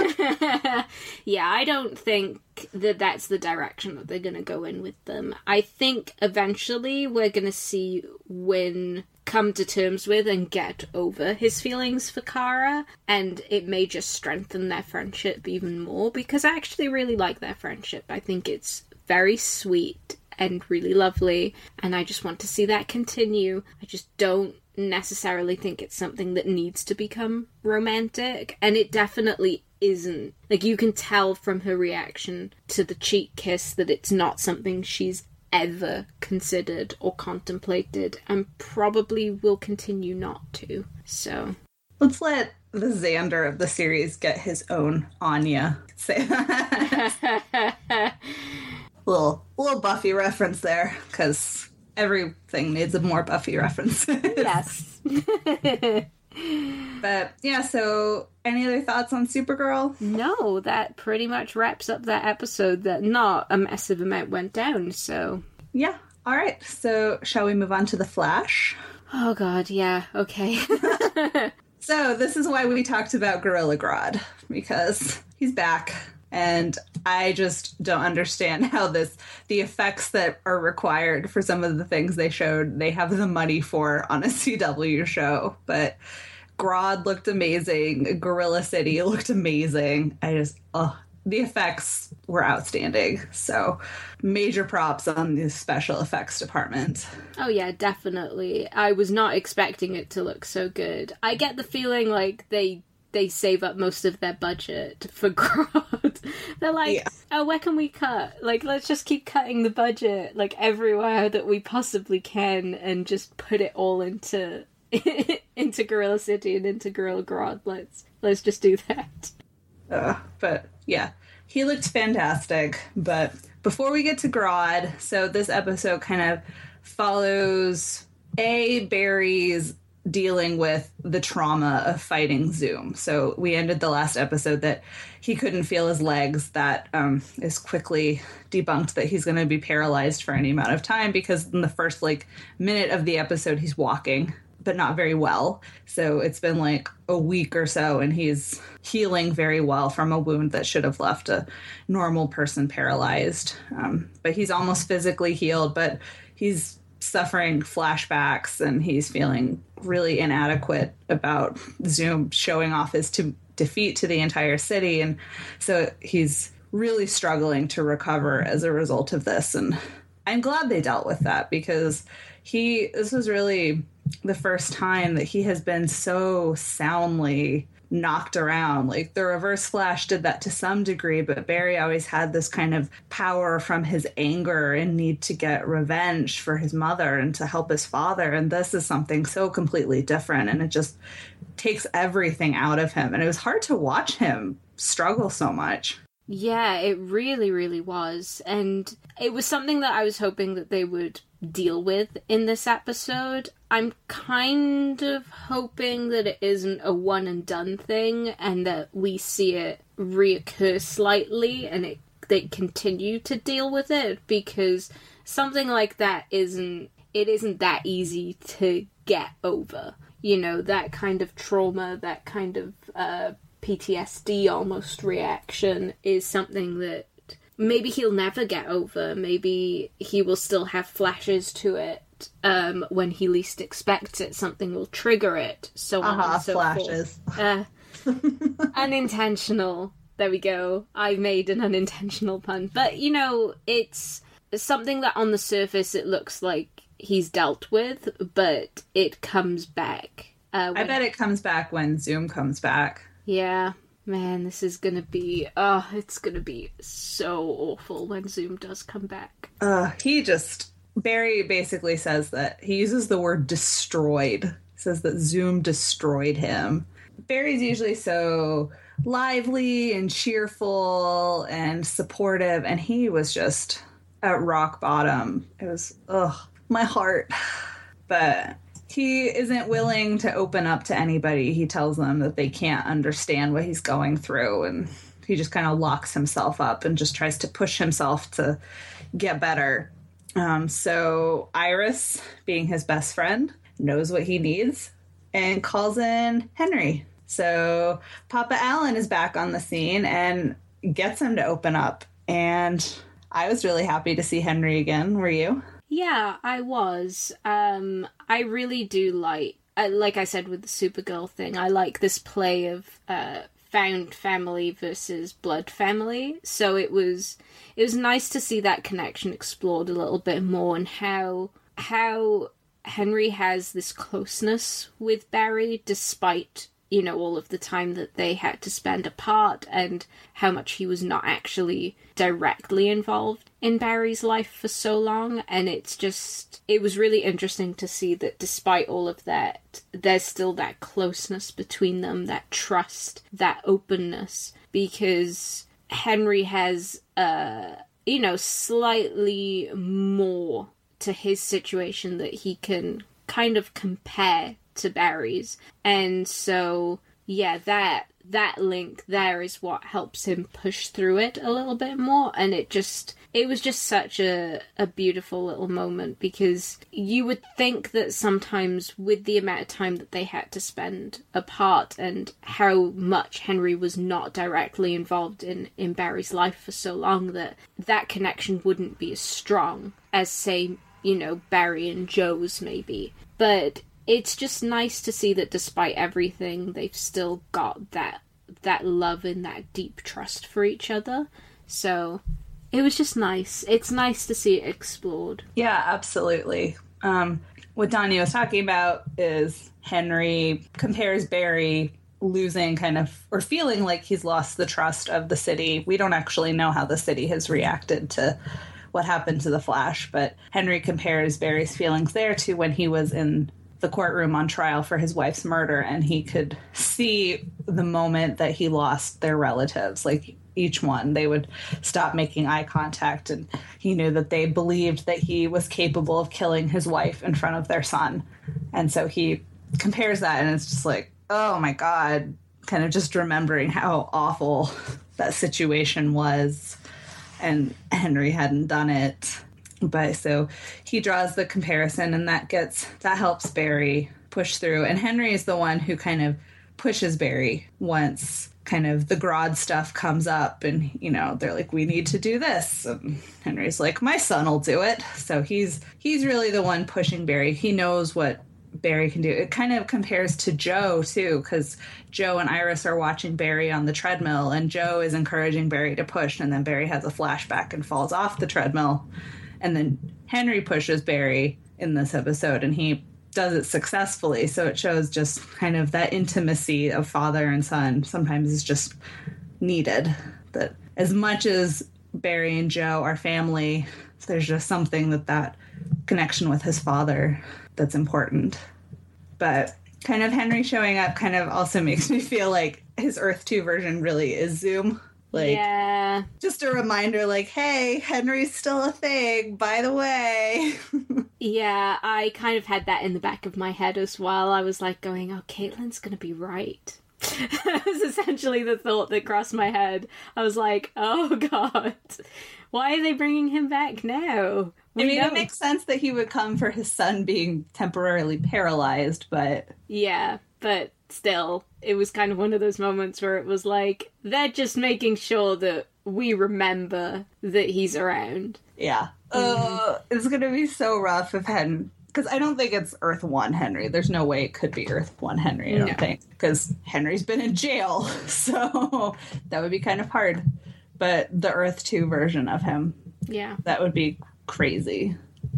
Yeah, I don't think that that's the direction that they're going to go in with them. I think eventually we're going to see Wynn come to terms with and get over his feelings for Kara, and it may just strengthen their friendship even more, because I actually really like their friendship. I think it's very sweet and really lovely, and I just want to see that continue. I just don't necessarily think it's something that needs to become romantic, and it definitely isn't. Like, you can tell from her reaction to the cheek kiss that it's not something she's ever considered or contemplated, and probably will continue not to. So let's let the Xander of the series get his own Anya. Say that. little Buffy reference there, because everything needs a more Buffy reference. Yes. But yeah, so any other thoughts on Supergirl? No, that pretty much wraps up that episode. That not a massive amount went down, so... Yeah, alright, so shall we move on to The Flash? Oh god, yeah, okay. So this is why we talked about Gorilla Grodd, because he's back. And I just don't understand how the effects that are required for some of the things they showed, they have the money for on a CW show. But Grodd looked amazing. Gorilla City looked amazing. The effects were outstanding. So major props on the special effects department. Oh yeah, definitely. I was not expecting it to look so good. I get the feeling like they save up most of their budget for Grodd. They're like, yeah. Oh, where can we cut? Like, let's just keep cutting the budget, like, everywhere that we possibly can, and just put it all into into Gorilla City and into Gorilla Grodd. Let's just do that. But, yeah, he looked fantastic. But before we get to Grodd, so this episode kind of follows Barry's dealing with the trauma of fighting Zoom. So we ended the last episode that he couldn't feel his legs. That is quickly debunked that he's going to be paralyzed for any amount of time, because in the first minute of the episode he's walking, but not very well. So it's been like a week or so, and he's healing very well from a wound that should have left a normal person paralyzed. But he's almost physically healed, but he's suffering flashbacks, and he's feeling really inadequate about Zoom showing off his defeat to the entire city. And so he's really struggling to recover as a result of this. And I'm glad they dealt with that, because this was really the first time that he has been so soundly knocked around. Like, the Reverse Flash did that to some degree, but Barry always had this kind of power from his anger and need to get revenge for his mother and to help his father. And this is something so completely different, and it just takes everything out of him. And it was hard to watch him struggle so much. Yeah, it really, really was. And it was something that I was hoping that they would deal with in this episode. I'm kind of hoping that it isn't a one and done thing, and that we see it reoccur slightly and they continue to deal with it, because something like that isn't that easy to get over. You know, that kind of trauma, that kind of PTSD almost reaction is something that maybe he'll never get over. Maybe he will still have flashes to it when he least expects it. Something will trigger it. So on and so flashes. Forth. Unintentional. There we go. I made an unintentional pun. But, you know, it's something that on the surface it looks like he's dealt with, but it comes back. I bet it comes back when Zoom comes back. Yeah. Man, this is gonna be... it's gonna be so awful when Zoom does come back. Barry basically says that he uses the word destroyed. Says that Zoom destroyed him. Barry's usually so lively and cheerful and supportive, and he was just at rock bottom. It was, my heart. But he isn't willing to open up to anybody. He tells them that they can't understand what he's going through, and he just kind of locks himself up and just tries to push himself to get better. So Iris, being his best friend, knows what he needs and calls in Henry. So Papa Allen is back on the scene and gets him to open up. And I was really happy to see Henry again. Were you? Yeah, I was. I really do like I said with the Supergirl thing, I like this play of found family versus blood family. So it was nice to see that connection explored a little bit more, and how Henry has this closeness with Barry despite, you know, all of the time that they had to spend apart, and how much he was not actually directly involved in Barry's life for so long. And it was really interesting to see that despite all of that, there's still that closeness between them, that trust, that openness, because Henry has, slightly more to his situation that he can kind of compare to Barry's. And so, yeah, that link there is what helps him push through it a little bit more. And it was just such a beautiful little moment, because you would think that sometimes with the amount of time that they had to spend apart and how much Henry was not directly involved in Barry's life for so long, that connection wouldn't be as strong as, say, you know, Barry and Joe's maybe. But it's just nice to see that despite everything, they've still got that love and that deep trust for each other. So it was just nice. It's nice to see it explored. Yeah, absolutely. What Donnie was talking about is Henry compares Barry losing or feeling like he's lost the trust of the city. We don't actually know how the city has reacted to what happened to the Flash, but Henry compares Barry's feelings there to when he was in the courtroom on trial for his wife's murder, and he could see the moment that he lost their relatives. Like, each one, they would stop making eye contact, and he knew that they believed that he was capable of killing his wife in front of their son. And so he compares that, and it's just like, oh my God, kind of just remembering how awful that situation was, and Henry hadn't done it. But so he draws the comparison, and that helps Barry push through. And Henry is the one who kind of pushes Barry once kind of the Grodd stuff comes up, and, you know, they're like, we need to do this. And Henry's like, my son will do it. So he's really the one pushing Barry. He knows what Barry can do. It kind of compares to Joe, too, because Joe and Iris are watching Barry on the treadmill, and Joe is encouraging Barry to push, and then Barry has a flashback and falls off the treadmill. And then Henry pushes Barry in this episode, and he does it successfully. So it shows just kind of that intimacy of father and son sometimes is just needed. That as much as Barry and Joe are family, there's just something that connection with his father that's important. But kind of Henry showing up kind of also makes me feel like his Earth 2 version really is Zoom. Like, yeah. Just a reminder, like, hey, Henry's still a thing, by the way. Yeah, I kind of had that in the back of my head as well. I was like going, oh, Caitlyn's gonna be right. That was essentially the thought that crossed my head. I was like, oh god, why are they bringing him back now? It makes sense that he would come for his son being temporarily paralyzed, but... Yeah, but still, it was kind of one of those moments where it was like, they're just making sure that we remember that he's around. Yeah. It's gonna be so rough if because I don't think it's Earth 1 Henry. There's no way it could be Earth 1 Henry, I don't think. Because Henry's been in jail, so that would be kind of hard. But the Earth 2 version of him, yeah, that would be crazy.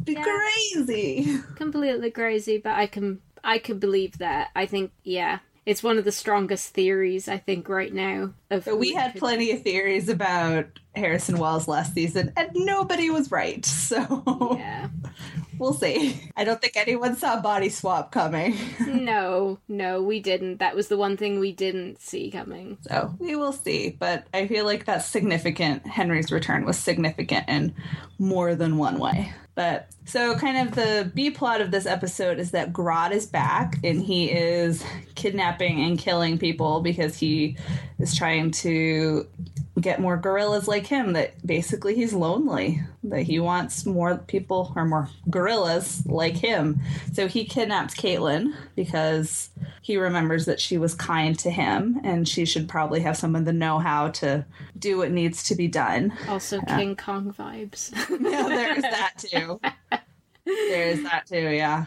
Crazy! Completely crazy, but I could believe that. I think, yeah, it's one of the strongest theories, I think, right now. But we had plenty of theories about Harrison Wells last season, and nobody was right, so... Yeah. We'll see. I don't think anyone saw Body Swap coming. No, we didn't. That was the one thing we didn't see coming. So, we will see. But I feel like that's significant. Henry's return was significant in more than one way. But, so kind of the B-plot of this episode is that Grodd is back, and he is kidnapping and killing people because he is trying to get more gorillas like him, that basically he's lonely, that he wants more people or more gorillas like him. So he kidnaps Caitlin because he remembers that she was kind to him and she should probably have some of the know-how to do what needs to be done. Also King Kong vibes. Yeah, there's that too. There's that too, yeah.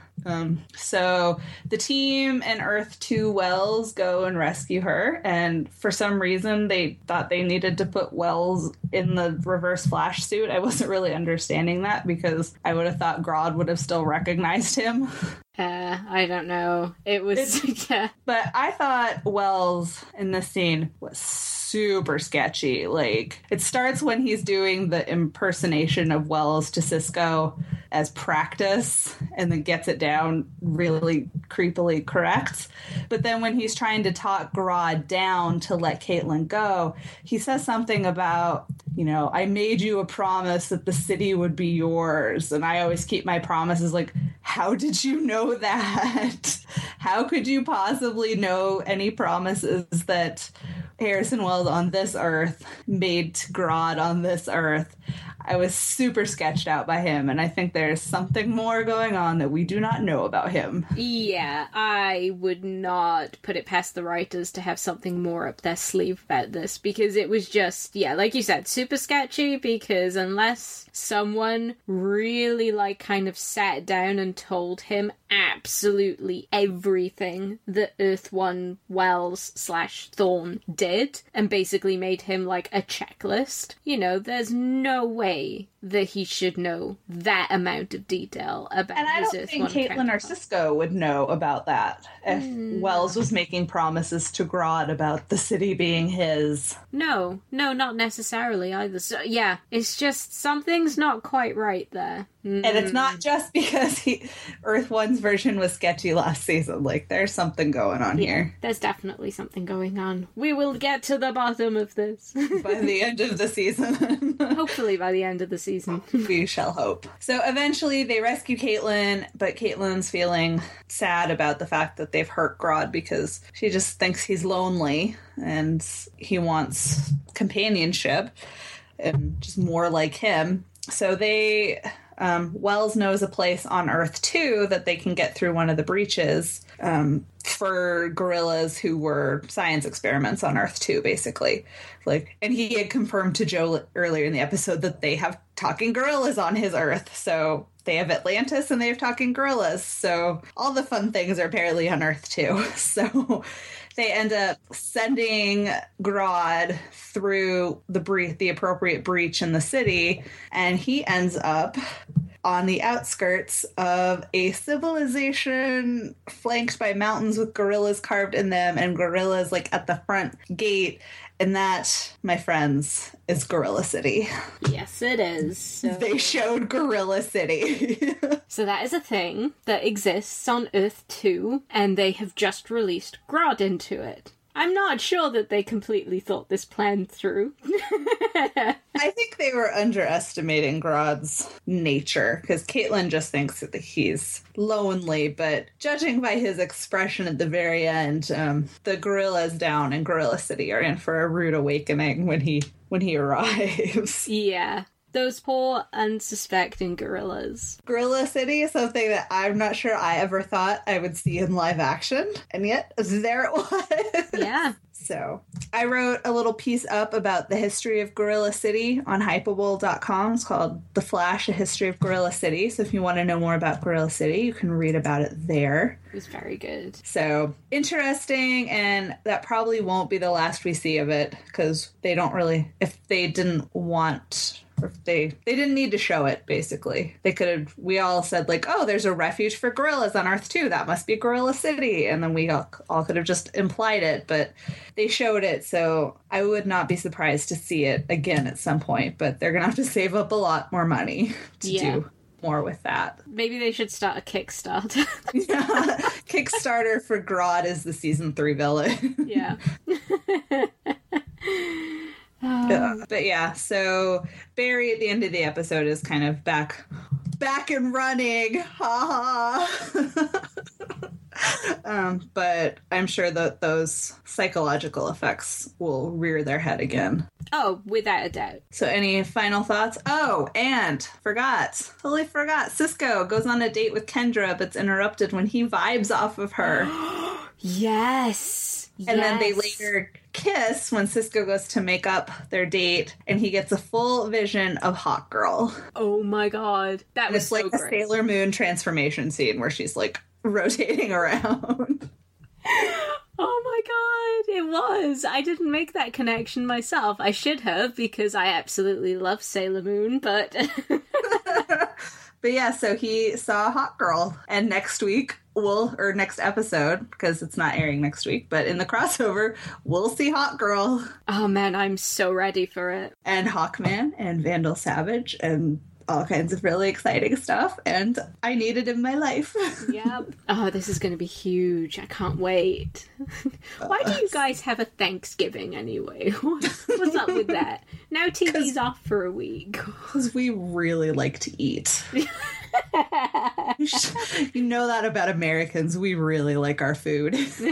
So the team and Earth 2 Wells go and rescue her, and for some reason they thought they needed to put Wells in the reverse flash suit. I wasn't really understanding that because I would have thought Grodd would have still recognized him. I don't know. It was... yeah. But I thought Wells in this scene was super sketchy. Like, it starts when he's doing the impersonation of Wells to Cisco as practice and then gets it down really creepily correct. But then when he's trying to talk Grodd down to let Caitlin go, he says something about, you know, I made you a promise that the city would be yours. And I always keep my promises. Like, how did you know that? How could you possibly know any promises that Harrison Wells on this Earth made to Grodd on this Earth? I was super sketched out by him, and I think there's something more going on that we do not know about him. Yeah, I would not put it past the writers to have something more up their sleeve about this, because it was just, yeah, like you said, super sketchy, because unless someone really, like, kind of sat down and told him absolutely everything that Earth 1 Wells / Thorne did, and basically made him, like, a checklist, you know, there's no way that he should know that amount of detail about and I his don't Earth think 1 Caitlin counterpart. or Cisco would know about that if Wells was making promises to Grodd about the city being his. No, not necessarily either. So, yeah, it's just something's not quite right there. And it's not just because Earth 1's version was sketchy last season. Like, there's something going on here. There's definitely something going on. We will get to the bottom of this. By the end of the season. Hopefully by the end of the season. We shall hope. So eventually they rescue Caitlin, but Caitlin's feeling sad about the fact that they've hurt Grodd because she just thinks he's lonely and he wants companionship and just more like him. So they Wells knows a place on Earth 2 that they can get through one of the breaches for gorillas who were science experiments on Earth 2, basically. And he had confirmed to Joe earlier in the episode that they have talking gorillas on his Earth. So they have Atlantis and they have talking gorillas. So all the fun things are apparently on Earth 2. So they end up sending Grodd through the appropriate breach in the city, and he ends up on the outskirts of a civilization flanked by mountains with gorillas carved in them and gorillas at the front gate. And that, my friends, is Gorilla City. Yes, it is. So... They showed Gorilla City. So that is a thing that exists on Earth 2, and they have just released Grodd into it. I'm not sure that they completely thought this plan through. I think they were underestimating Grodd's nature, because Caitlin just thinks that he's lonely, but judging by his expression at the very end, the gorillas down in Gorilla City are in for a rude awakening when he arrives. Yeah. Those poor, unsuspecting gorillas. Gorilla City is something that I'm not sure I ever thought I would see in live action, and yet there it was. Yeah. So I wrote a little piece up about the history of Gorilla City on Hypable.com. It's called The Flash, A History of Gorilla City. So if you want to know more about Gorilla City, you can read about it there. It was very good. So interesting, and that probably won't be the last we see of it, because they don't really, if they didn't want... Or if they didn't need to show it, basically. They could have, we all said, oh, there's a refuge for gorillas on Earth 2. That must be Gorilla City. And then we all could have just implied it, but they showed it. So I would not be surprised to see it again at some point, but they're going to have to save up a lot more money to do more with that. Maybe they should start a Kickstarter. Yeah. Kickstarter for Grodd is the season 3 villain. Yeah. But yeah, so Barry at the end of the episode is kind of back and running. Ha ha. But I'm sure that those psychological effects will rear their head again. Oh, without a doubt. So any final thoughts? Oh, and totally forgot. Cisco goes on a date with Kendra, but's interrupted when he vibes off of her. Yes. And then they later kiss when Cisco goes to make up their date, and he gets a full vision of Hawk Girl. Oh my god. That was so great. A Sailor Moon transformation scene where she's rotating around. Oh my god, it was. I didn't make that connection myself. I should have, because I absolutely love Sailor Moon, but... But yeah, so he saw Hawk Girl, and next episode, because it's not airing next week, but in the crossover, we'll see Hawk Girl. Oh man, I'm so ready for it. And Hawkman and Vandal Savage and all kinds of really exciting stuff, and I need it in my life. Yep. Oh, this is going to be huge. I can't wait. Why do you guys have a Thanksgiving anyway? What's up with that? Now TV's off for a week. Because we really like to eat. You know that about Americans. We really like our food.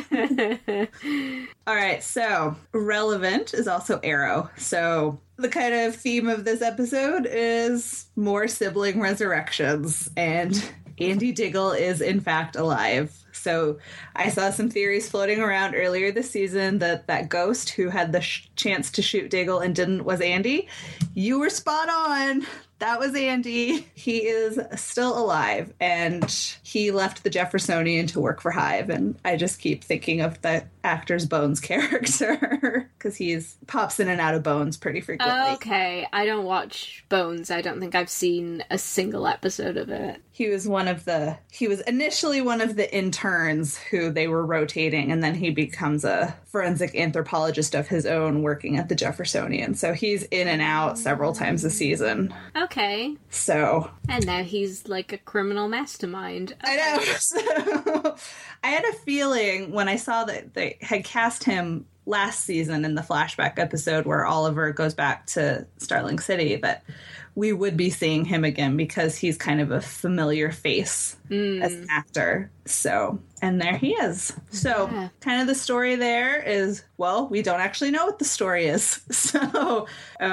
All right, so relevant is also Arrow. So the kind of theme of this episode is more sibling resurrections, and Andy Diggle is in fact alive. So I saw some theories floating around earlier this season that ghost who had the chance to shoot Diggle and didn't was Andy. You were spot on. That was Andy. He is still alive, and he left the Jeffersonian to work for Hive, and I just keep thinking of the actor's Bones character, because he's pops in and out of Bones pretty frequently. Okay, I don't watch Bones. I don't think I've seen a single episode of it. He was initially one of the interns who they were rotating, and then he becomes a forensic anthropologist of his own working at the Jeffersonian. So he's in and out several times a season. Okay. So. And now he's like a criminal mastermind. Okay. I know. So, I had a feeling when I saw that they had cast him last season in the flashback episode where Oliver goes back to Starling City, that we would be seeing him again because he's kind of a familiar face as an actor. So, and there he is. So kind of the story there is, well, we don't actually know what the story is. So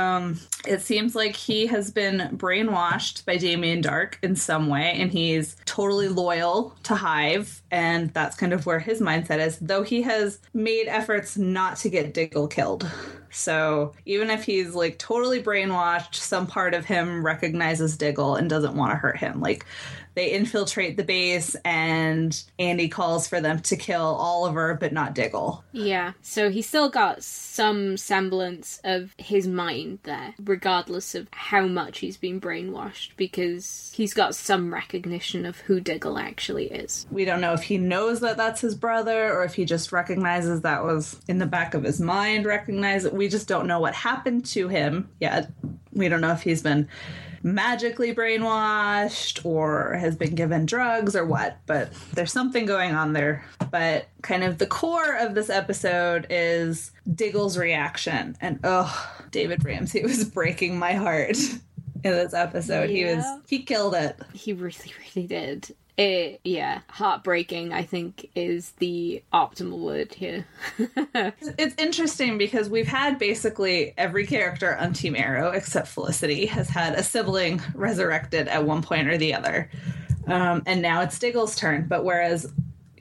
it seems like he has been brainwashed by Damien Dark in some way, and he's totally loyal to Hive, and that's kind of where his mindset is, though he has made efforts not to get Diggle killed. So even if he's like totally brainwashed, some part of him recognizes Diggle and doesn't want to hurt him. Like, they infiltrate the base, and Andy calls for them to kill Oliver, but not Diggle. Yeah, so he's still got some semblance of his mind there, regardless of how much he's been brainwashed, because he's got some recognition of who Diggle actually is. We don't know if he knows that that's his brother, or if he just recognizes that was in the back of his mind, recognize it. We just don't know what happened to him yet. We don't know if he's been magically brainwashed or has been given drugs or what, but there's something going on there. But kind of the core of this episode is Diggle's reaction, and David Ramsey was breaking my heart in this episode. He killed it. He really, really did. Heartbreaking, I think, is the optimal word here. It's interesting because we've had basically every character on Team Arrow, except Felicity, has had a sibling resurrected at one point or the other. And now it's Diggle's turn. But whereas,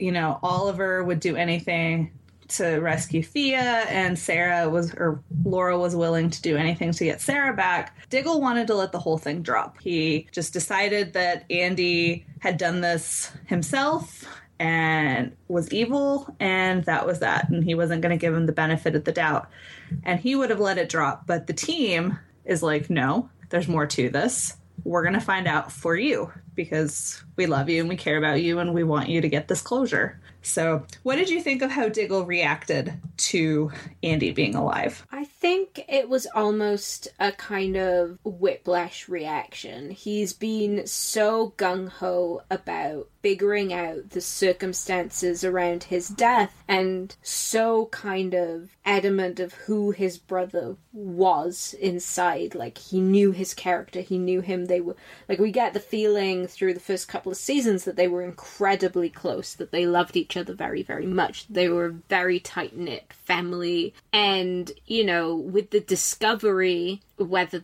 Oliver would do anything to rescue Thea, and Laura was willing to do anything to get Sarah back, Diggle wanted to let the whole thing drop. He just decided that Andy had done this himself and was evil, and that was that. And he wasn't going to give him the benefit of the doubt. And he would have let it drop. But the team is like, no, there's more to this. We're going to find out for you because we love you and we care about you and we want you to get this closure. So what did you think of how Diggle reacted to Andy being alive? I think it was almost a kind of whiplash reaction. He's been so gung-ho about figuring out the circumstances around his death and so kind of adamant of who his brother was inside. Like, he knew his character, he knew him. They were, like, we get the feeling through the first couple of seasons that they were incredibly close, that they loved each other very, very much. They were a very tight-knit family. And, with the discovery, whether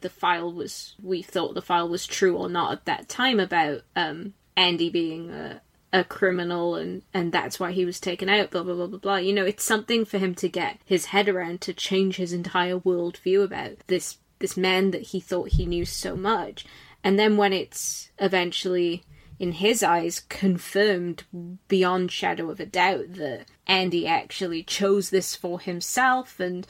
we thought the file was true or not at that time about Andy being a criminal and that's why he was taken out, blah, blah, blah, blah, blah. It's something for him to get his head around, to change his entire worldview about this man that he thought he knew so much. And then when it's eventually, in his eyes, confirmed beyond shadow of a doubt that Andy actually chose this for himself, and,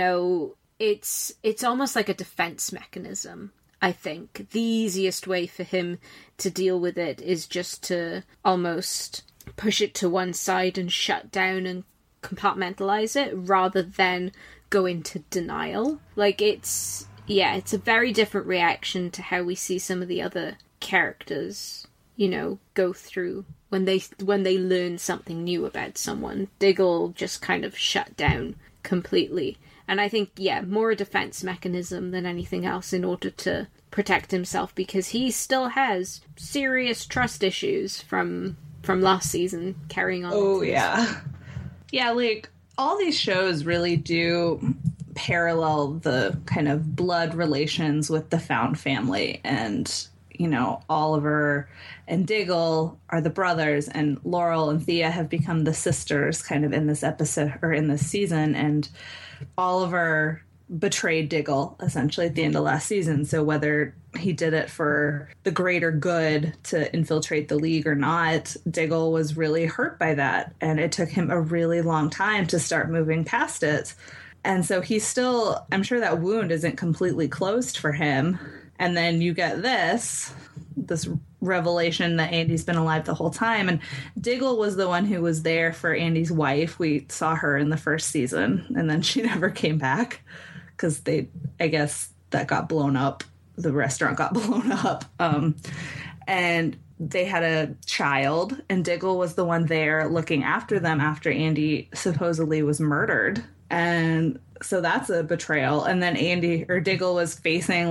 it's almost like a defense mechanism. I think the easiest way for him to deal with it is just to almost push it to one side and shut down and compartmentalize it rather than go into denial. Like, it's a very different reaction to how we see some of the other characters, go through when they learn something new about someone. Diggle just kind of shut down completely. And I think, more a defense mechanism than anything else in order to protect himself, because he still has serious trust issues from last season carrying on. Oh, yeah. Yeah, like, all these shows really do parallel the kind of blood relations with the found family. And, Oliver and Diggle are the brothers, and Laurel and Thea have become the sisters kind of in this episode, or in this season. And Oliver betrayed Diggle essentially at the end of last season. So whether he did it for the greater good to infiltrate the League or not, Diggle was really hurt by that. And it took him a really long time to start moving past it. And so he's still, I'm sure that wound isn't completely closed for him. And then you get this revelation that Andy's been alive the whole time. And Diggle was the one who was there for Andy's wife. We saw her in the first season, and then she never came back because I guess that got blown up. The restaurant got blown up. And they had a child, and Diggle was the one there looking after them after Andy supposedly was murdered. And so that's a betrayal. And then Diggle was facing like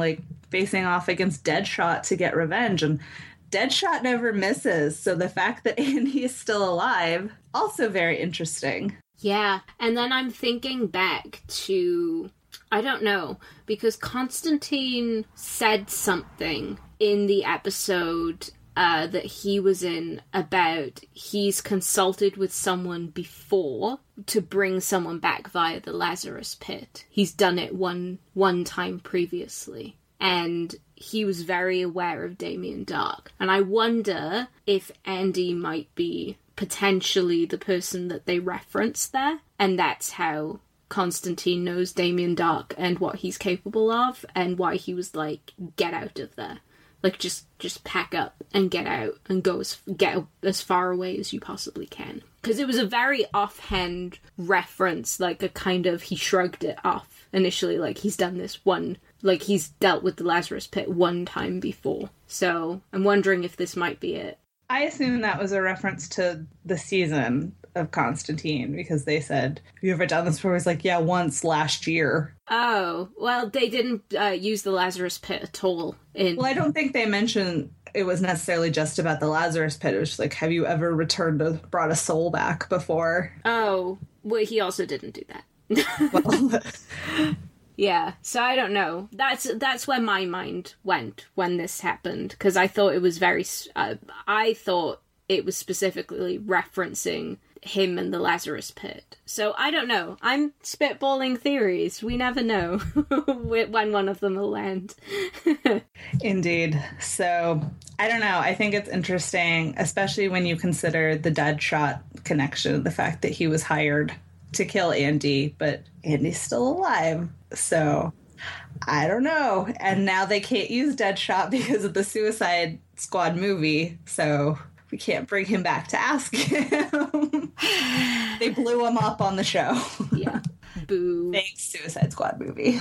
facing off against Deadshot to get revenge, and Deadshot never misses. So the fact that Andy is still alive, also very interesting. Yeah, and then I'm thinking back to, I don't know, because Constantine said something in the episode that he was in about he's consulted with someone before to bring someone back via the Lazarus Pit. He's done it one time previously. And he was very aware of Damien Dark. And I wonder if Andy might be potentially the person that they reference there. And that's how Constantine knows Damien Dark and what he's capable of, and why he was like, get out of there. Like, just pack up and get out and get as far away as you possibly can. Because it was a very offhand reference, like a kind of, he shrugged it off initially, like he's done this like he's dealt with the Lazarus Pit one time before. So I'm wondering if this might be it. I assume that was a reference to the season of Constantine, because they said, have you ever done this before? He's like, yeah, once last year. Oh, well, they didn't use the Lazarus Pit at all in... Well, I don't think they mentioned it was necessarily just about the Lazarus Pit. It was just like, have you ever brought a soul back before? Oh, well, he also didn't do that. Well... Yeah, so I don't know. That's where my mind went when this happened, because I thought it was I thought it was specifically referencing him and the Lazarus Pit. So I don't know. I'm spitballing theories. We never know when one of them will land. Indeed. So I don't know. I think it's interesting, especially when you consider the Deadshot connection, the fact that he was hired to kill Andy, but Andy's still alive. So I don't know. And now they can't use Deadshot because of the Suicide Squad movie. So we can't bring him back to ask him. They blew him up on the show. Yeah. Boo. Thanks, Suicide Squad movie.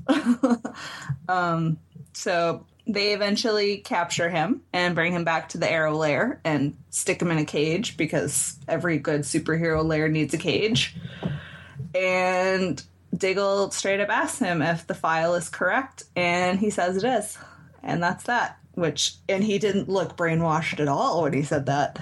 So they eventually capture him and bring him back to the Arrow lair and stick him in a cage, because every good superhero lair needs a cage. And Diggle straight up asks him if the file is correct, and he says it is. And that's that. And he didn't look brainwashed at all when he said that.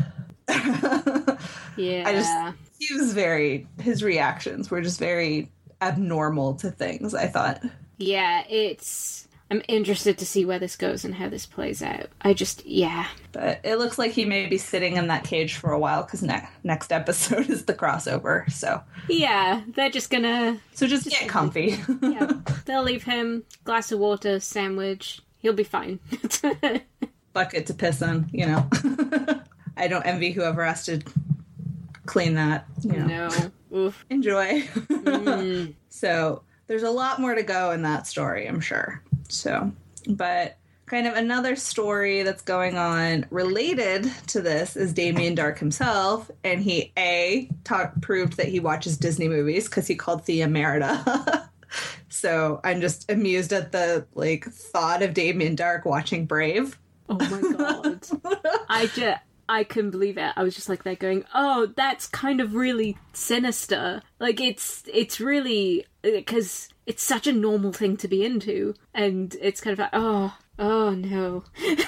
Yeah. His reactions were just very abnormal to things, I thought. Yeah, I'm interested to see where this goes and how this plays out. But it looks like he may be sitting in that cage for a while, because next episode is the crossover, so. Yeah, they're just gonna... So just get comfy. Yeah, they'll leave him, glass of water, sandwich, he'll be fine. Bucket to piss in, I don't envy whoever has to clean that, No. Oof. Enjoy. Mm. So there's a lot more to go in that story, I'm sure. So, but kind of another story that's going on related to this is Damien Dark himself, and he proved that he watches Disney movies because he called Thea Merida. So I'm just amused at the thought of Damien Dark watching Brave. Oh my god. I couldn't believe it. I was just they're going, oh, that's kind of really sinister. It's really, because it's such a normal thing to be into. And it's kind of oh no.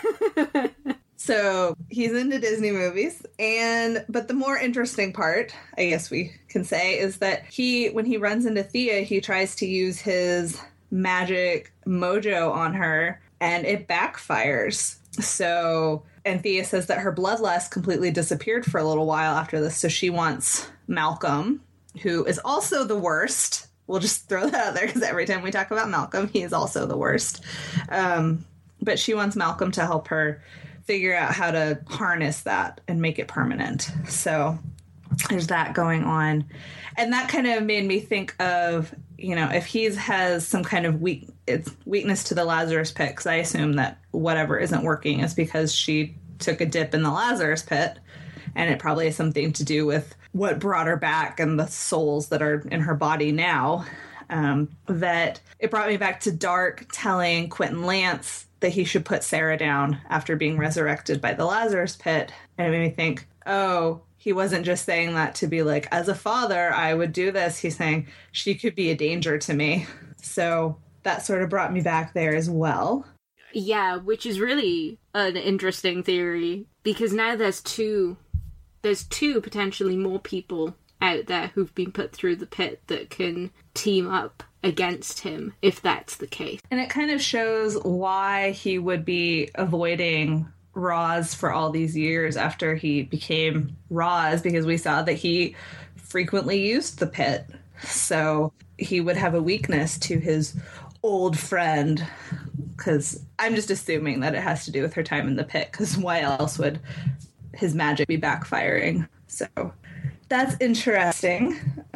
So he's into Disney movies. But the more interesting part, I guess we can say, is that when he runs into Thea, he tries to use his magic mojo on her, and it backfires. So... And Thea says that her bloodlust completely disappeared for a little while after this, so she wants Malcolm, who is also the worst. We'll just throw that out there, because every time we talk about Malcolm, he is also the worst. But she wants Malcolm to help her figure out how to harness that and make it permanent. So there's that going on. And that kind of made me think of, if he has some kind of weakness to the Lazarus Pit, because I assume that whatever isn't working is because she took a dip in the Lazarus Pit, and it probably has something to do with what brought her back and the souls that are in her body now. That it brought me back to Dark telling Quentin Lance that he should put Sarah down after being resurrected by the Lazarus Pit. And it made me think, oh, he wasn't just saying that to be as a father, I would do this. He's saying she could be a danger to me. So that sort of brought me back there as well. Yeah, which is really an interesting theory, because now there's two potentially more people out there who've been put through the pit that can team up against him, if that's the case. And it kind of shows why he would be avoiding Roz for all these years after he became Roz, because we saw that he frequently used the pit. So he would have a weakness to his old friend, because I'm just assuming that it has to do with her time in the pit, because why else would his magic be backfiring? So that's interesting.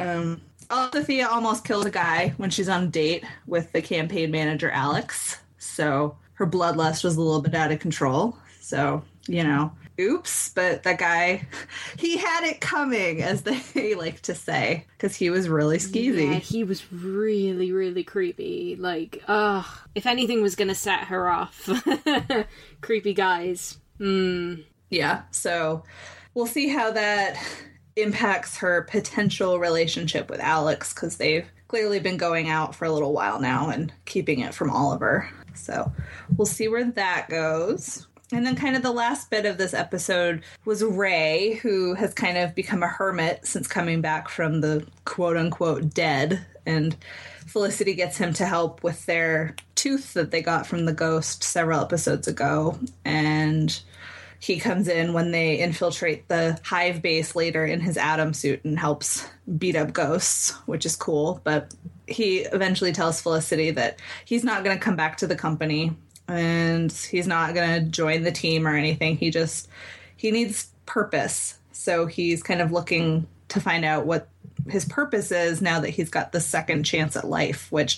Sophia almost killed a guy when she's on a date with the campaign manager, Alex. So her bloodlust was a little bit out of control. So, oops. But that guy, he had it coming, as they like to say, because he was really skeezy. Yeah, he was really, really creepy. Like, if anything was going to set her off, creepy guys. Yeah, so we'll see how that impacts her potential relationship with Alex, because they've clearly been going out for a little while now and keeping it from Oliver. So we'll see where that goes. And then kind of the last bit of this episode was Ray, who has kind of become a hermit since coming back from the quote-unquote dead. And Felicity gets him to help with their tooth that they got from the ghost several episodes ago. And he comes in when they infiltrate the hive base later in his Atom suit and helps beat up ghosts, which is cool. But he eventually tells Felicity that he's not going to come back to the company and he's not going to join the team or anything. He needs purpose. So he's kind of looking to find out what his purpose is now that he's got the second chance at life, which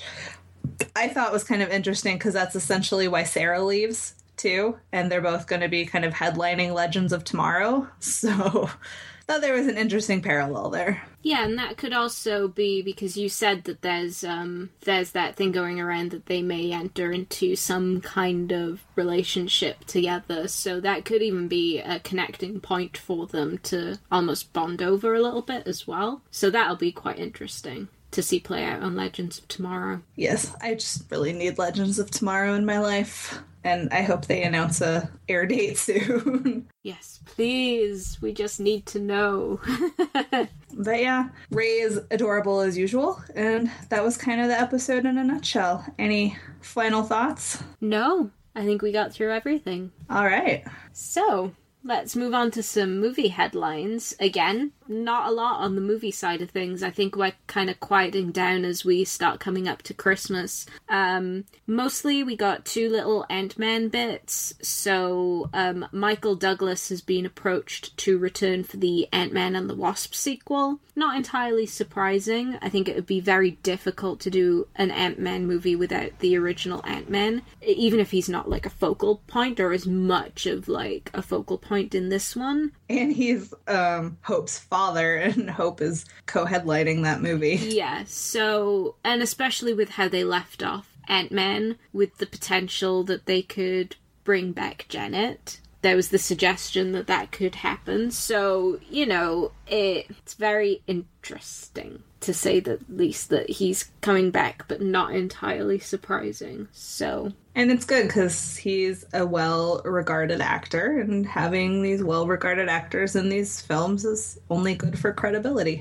I thought was kind of interesting, because that's essentially why Sarah leaves too, and they're both going to be kind of headlining Legends of Tomorrow. So thought there was an interesting parallel there. Yeah, and that could also be because you said that there's that thing going around that they may enter into some kind of relationship together. So that could even be a connecting point for them to almost bond over a little bit as well. So that'll be quite interesting to see play out on Legends of Tomorrow. Yes, I just really need Legends of Tomorrow in my life. And I hope they announce a air date soon. Yes, please. We just need to know. But yeah, Ray is adorable as usual. And that was kind of the episode in a nutshell. Any final thoughts? No, I think we got through everything. All right. So, let's move on to some movie headlines. Again, not a lot on the movie side of things. I think we're kind of quieting down as we start coming up to Christmas. Mostly we got two little Ant-Man bits. So Michael Douglas has been approached to return for the Ant-Man and the Wasp sequel. Not entirely surprising. I think it would be very difficult to do an Ant-Man movie without the original Ant-Man, even if he's not like a focal point or as much of like a focal point in this one. And he's Hope's father, and Hope is co-headlining that movie. Yeah, so, and especially with how they left off Ant-Man, with the potential that they could bring back Janet. There was the suggestion that that could happen, so, it's very interesting, to say the least, that he's coming back, but not entirely surprising, so... And it's good, because he's a well-regarded actor, and having these well-regarded actors in these films is only good for credibility.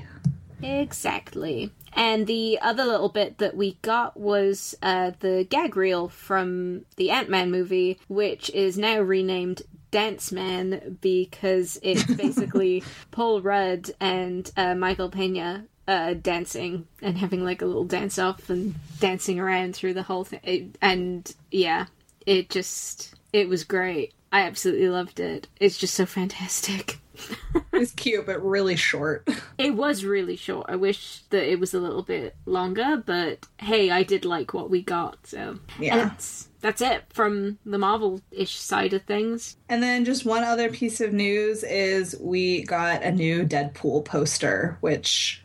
Exactly. And the other little bit that we got was the gag reel from the Ant-Man movie, which is now renamed Dance Man, because it's basically Paul Rudd and Michael Pena dancing and having like a little dance off and dancing around through the whole thing. And yeah, it was great. I absolutely loved it. It's just so fantastic. It's cute, but really short. It was really short. I wish that it was a little bit longer, but hey, I did like what we got, so... Yeah. And that's it from the Marvel-ish side of things. And then just one other piece of news is we got a new Deadpool poster, which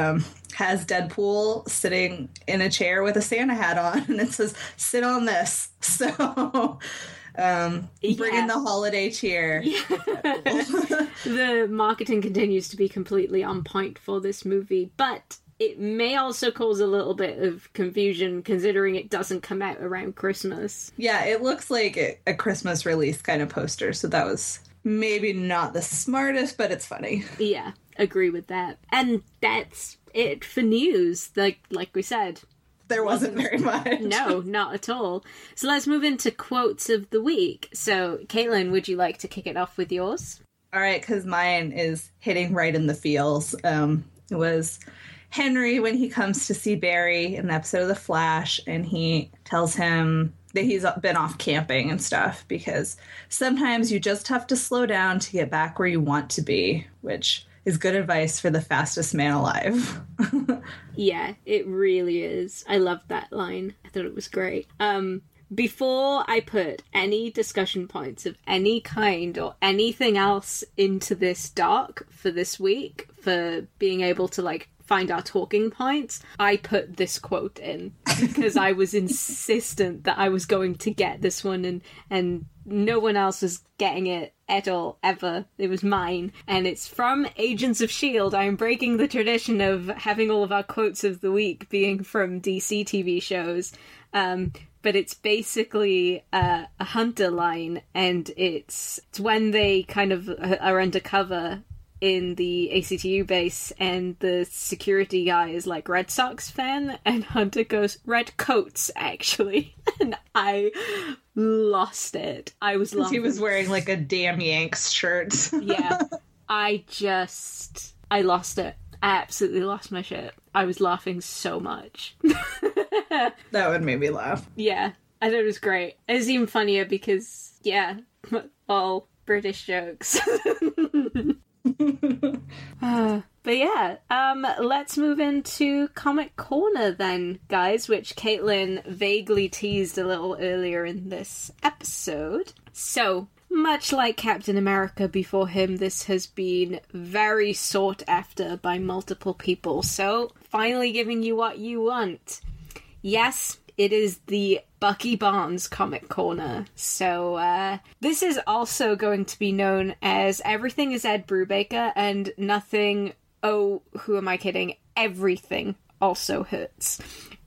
has Deadpool sitting in a chair with a Santa hat on, and it says, "Sit on this." So... bring in the holiday cheer. Yeah. The marketing continues to be completely on point for this movie, but It may also cause a little bit of confusion considering it doesn't come out around Christmas. Yeah, it looks like a Christmas release kind of poster, so that was maybe not the smartest, but it's funny. Yeah, agree with that. And that's it for news. Like we said, there wasn't very much. No, not at all. So let's move into quotes of the week. So, Caitlin, would you like to kick it off with yours? All right, because mine is hitting right in the feels. It was Henry when he comes to see Barry in the episode of The Flash, and he tells him that he's been off camping and stuff because sometimes you just have to slow down to get back where you want to be, which is good advice for the fastest man alive. Yeah, it really is. I loved that line. I thought it was great. Before I put any discussion points of any kind or anything else into this doc for this week, for being able to, like, find our talking points, I put this quote in because I was insistent that I was going to get this one, and no one else was getting it at all, ever. It was mine. And it's from Agents of S.H.I.E.L.D. I am breaking the tradition of having all of our quotes of the week being from DC TV shows. But it's basically a Hunter line, and it's when they kind of are undercover in the ACTU base, and the security guy is like Red Sox fan, and Hunter goes, "Red coats, actually." And I lost it. I was laughing. He was wearing like a Damn Yanks shirt. Yeah. I lost it. I absolutely lost my shit. I was laughing so much. That would make me laugh. Yeah. I thought it was great. It was even funnier because, yeah, all British jokes. But yeah, let's move into Comic Corner then, guys, which Caitlin vaguely teased a little earlier in this episode. So, much like Captain America before him, this has been very sought after by multiple people. So, finally giving you what you want. Yes, it is the Bucky Barnes Comic Corner. So, this is also going to be known as Everything is Ed Brubaker and Nothing... Oh, who am I kidding? Everything also hurts.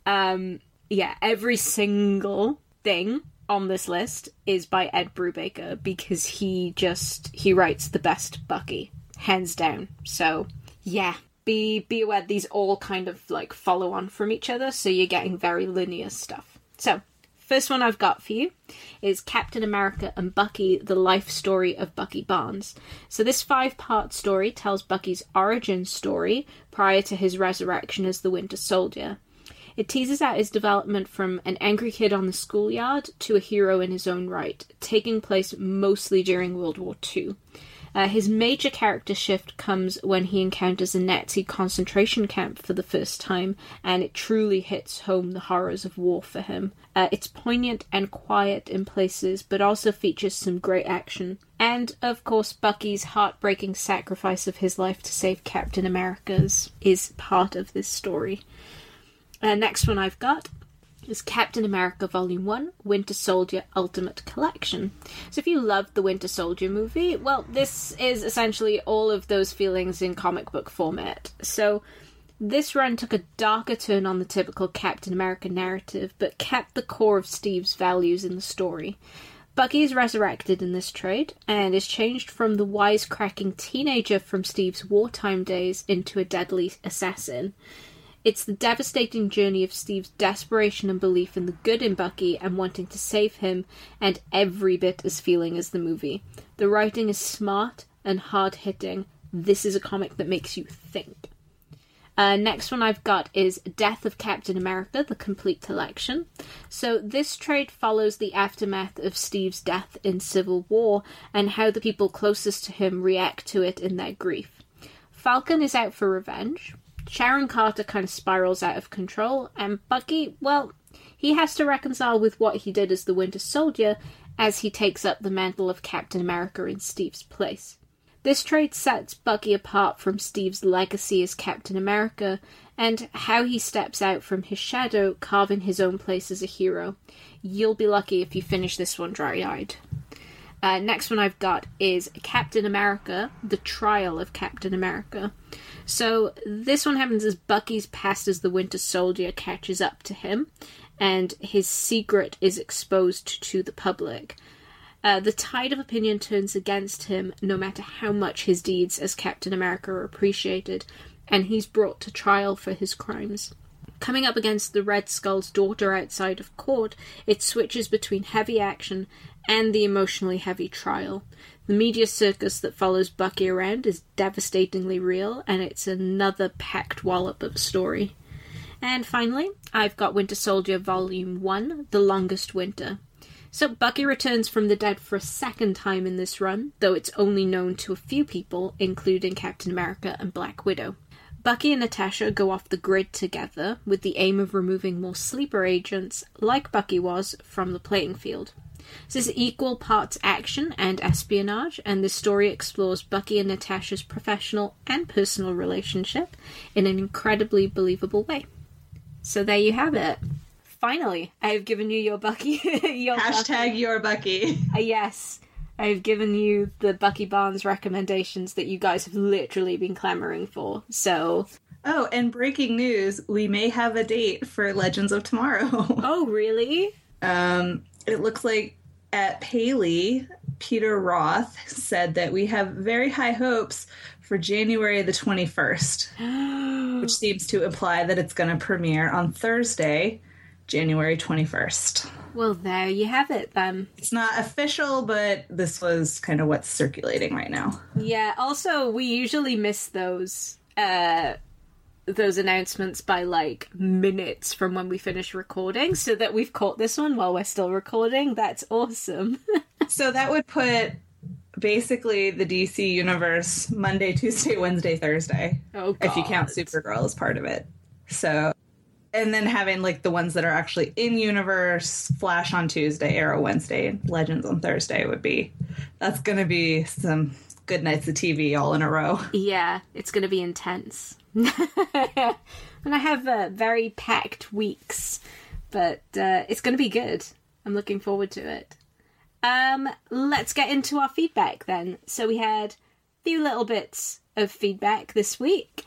Yeah, every single thing on this list is by Ed Brubaker because he writes the best Bucky, hands down. So, yeah, be aware these all kind of like follow on from each other, so you're getting very linear stuff. So, first one I've got for you is Captain America and Bucky, the life story of Bucky Barnes. So this 5-part story tells Bucky's origin story prior to his resurrection as the Winter Soldier. It teases out his development from an angry kid on the schoolyard to a hero in his own right, taking place mostly during World War II. His major character shift comes when he encounters a Nazi concentration camp for the first time, and it truly hits home the horrors of war for him. It's poignant and quiet in places, but also features some great action. And, of course, Bucky's heartbreaking sacrifice of his life to save Captain America's is part of this story. Next one I've got is Captain America Volume 1, Winter Soldier Ultimate Collection. So if you loved the Winter Soldier movie, well, this is essentially all of those feelings in comic book format. So this run took a darker turn on the typical Captain America narrative, but kept the core of Steve's values in the story. Bucky is resurrected in this trade, and is changed from the wisecracking teenager from Steve's wartime days into a deadly assassin. It's the devastating journey of Steve's desperation and belief in the good in Bucky and wanting to save him, and every bit as feeling as the movie. The writing is smart and hard-hitting. This is a comic that makes you think. Next one I've got is Death of Captain America, the complete collection. So this trade follows the aftermath of Steve's death in Civil War and how the people closest to him react to it in their grief. Falcon is out for revenge. Sharon Carter kind of spirals out of control, and Bucky, well, he has to reconcile with what he did as the Winter Soldier as he takes up the mantle of Captain America in Steve's place. This trade sets Bucky apart from Steve's legacy as Captain America, and how he steps out from his shadow, carving his own place as a hero. You'll be lucky if you finish this one dry-eyed. Next one I've got is Captain America, The Trial of Captain America. So this one happens as Bucky's past as the Winter Soldier catches up to him, and his secret is exposed to the public. The tide of opinion turns against him no matter how much his deeds as Captain America are appreciated, and he's brought to trial for his crimes. Coming up against the Red Skull's daughter outside of court, it switches between heavy action and the emotionally heavy trial. The media circus that follows Bucky around is devastatingly real, and it's another packed wallop of a story. And finally, I've got Winter Soldier Volume 1, The Longest Winter. So Bucky returns from the dead for a second time in this run, though it's only known to a few people, including Captain America and Black Widow. Bucky and Natasha go off the grid together, with the aim of removing more sleeper agents, like Bucky was, from the playing field. This is equal parts action and espionage, and this story explores Bucky and Natasha's professional and personal relationship in an incredibly believable way. So there you have it. Finally, I have given you your Bucky. Your Bucky. Yes, I've given you the Bucky Barnes recommendations that you guys have literally been clamoring for. So. Oh, and breaking news, we may have a date for Legends of Tomorrow. Oh, really? It looks like at Paley, Peter Roth said that we have very high hopes for January the 21st, which seems to imply that it's going to premiere on Thursday, January 21st. Well, there you have it, then. It's not official, but this was kind of what's circulating right now. Yeah, also, we usually miss those announcements by, like, minutes from when we finish recording, so that we've caught this one while we're still recording. That's awesome. So that would put, basically, the DC universe Monday, Tuesday, Wednesday, Thursday. Oh, God. If you count Supergirl as part of it. So... And then having, like, the ones that are actually in-universe, Flash on Tuesday, Arrow Wednesday, and Legends on Thursday that's going to be some good nights of TV all in a row. Yeah, it's going to be intense. And I have very packed weeks, but it's going to be good. I'm looking forward to it. Let's get into our feedback then. So we had a few little bits of feedback this week.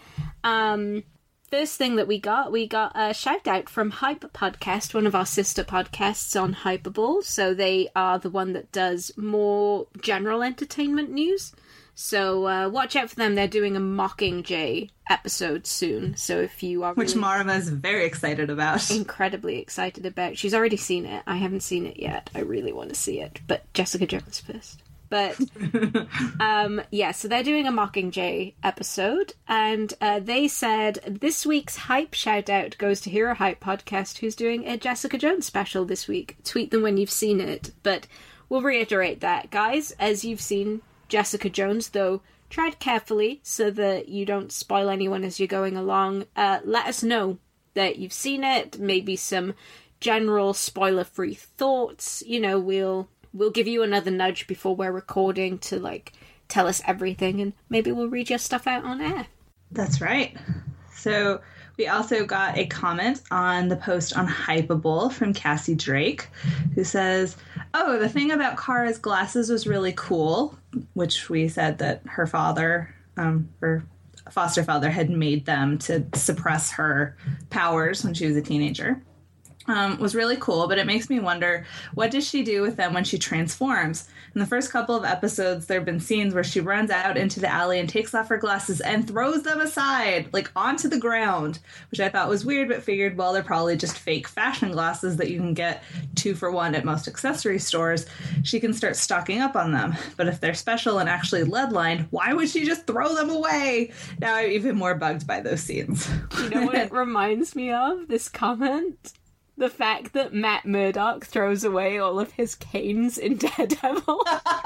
First thing that we got a shout out from Hype Podcast, one of our sister podcasts on Hypable. So they are the one that does more general entertainment news. So watch out for them. They're doing a Mockingjay episode soon. So if you are Which Marma is very excited about. Incredibly excited about. She's already seen it. I haven't seen it yet. I really want to see it. But Jessica Jones first. But, yeah, so they're doing a Mockingjay episode, and they said, this week's Hype shout-out goes to Hero Hype Podcast, who's doing a Jessica Jones special this week. Tweet them when you've seen it. But we'll reiterate that, guys, as you've seen Jessica Jones, though tread carefully so that you don't spoil anyone as you're going along. Let us know that you've seen it, maybe some general spoiler-free thoughts. You know, we'll give you another nudge before we're recording to, like, tell us everything, and maybe we'll read your stuff out on air. That's right. So we also got a comment on the post on Hypable from Cassie Drake, who says, oh, the thing about Kara's glasses was really cool, which we said that her father, her foster father, had made them to suppress her powers when she was a teenager. Was really cool, but it makes me wonder, what does she do with them when she transforms? In the first couple of episodes, there have been scenes where she runs out into the alley and takes off her glasses and throws them aside, like onto the ground, which I thought was weird, but figured, well, they're probably just fake fashion glasses that you can get 2 for $1 at most accessory stores. She can start stocking up on them. But if they're special and actually lead-lined, why would she just throw them away? Now I'm even more bugged by those scenes. You know what it reminds me of, this comment? The fact that Matt Murdock throws away all of his canes in Daredevil.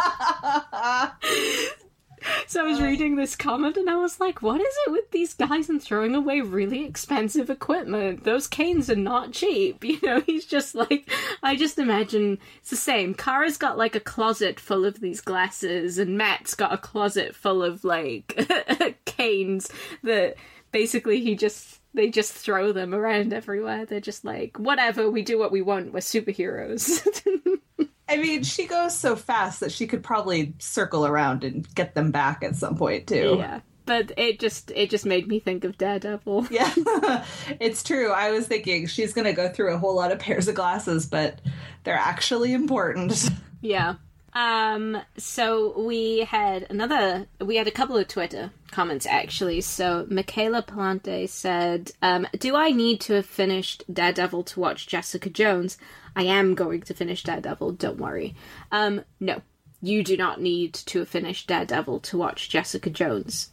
So I was reading this comment and I was like, what is it with these guys and throwing away really expensive equipment? Those canes are not cheap. You know, he's just like, I just imagine it's the same. Kara's got like a closet full of these glasses and Matt's got a closet full of like canes that basically they just throw them around everywhere. They're just like, whatever, we do what we want. We're superheroes. I mean, she goes so fast that she could probably circle around and get them back at some point, too. Yeah. But it just made me think of Daredevil. Yeah, it's true. I was thinking she's going to go through a whole lot of pairs of glasses, but they're actually important. Yeah. So we had a couple of Twitter comments, actually. So Michaela Palante said, do I need to have finished Daredevil to watch Jessica Jones? I am going to finish Daredevil, don't worry. No. You do not need to have finished Daredevil to watch Jessica Jones.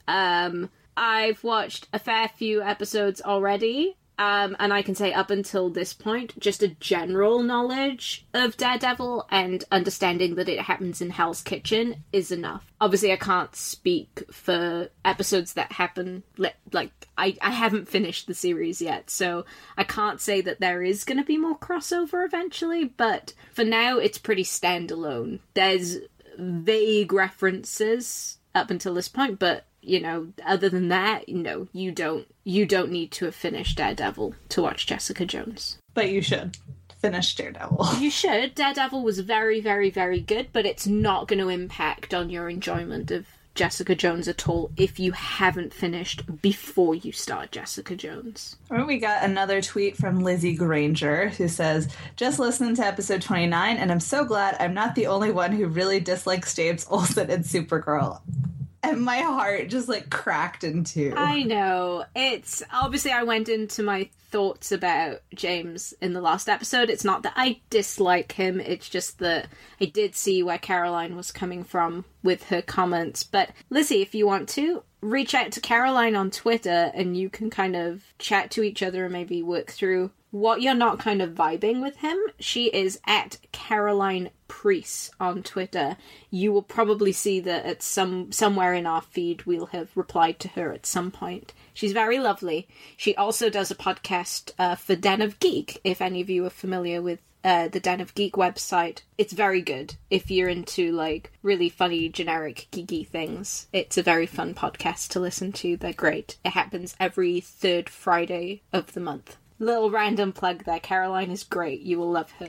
I've watched a fair few episodes already, and I can say up until this point, just a general knowledge of Daredevil and understanding that it happens in Hell's Kitchen is enough. Obviously, I can't speak for episodes that happen, I haven't finished the series yet, so I can't say that there is going to be more crossover eventually, but for now, it's pretty standalone. There's vague references up until this point, but other than that, you don't need to have finished Daredevil to watch Jessica Jones. But you should finish Daredevil. You should. Daredevil was very, very, very good, but it's not going to impact on your enjoyment of Jessica Jones at all if you haven't finished before you start Jessica Jones. All right, we got another tweet from Lizzie Granger who says, just listened to episode 29 and I'm so glad I'm not the only one who really dislikes James Olsen and Supergirl. And my heart just cracked in two. I know. It's obviously I went into my thoughts about James in the last episode. It's not that I dislike him, it's just that I did see where Caroline was coming from with her comments. But Lizzie, if you want to, reach out to Caroline on Twitter and you can kind of chat to each other and maybe work through what you're not kind of vibing with him. She is at Caroline Priest on Twitter. You will probably see that at somewhere in our feed we'll have replied to her at some point. She's very lovely. She also does a podcast for Den of Geek, if any of you are familiar with the Den of Geek website. It's very good if you're into really funny generic geeky things. It's a very fun podcast to listen to. They're great. It happens every third Friday of the month. Little random plug there. Caroline is great. You will love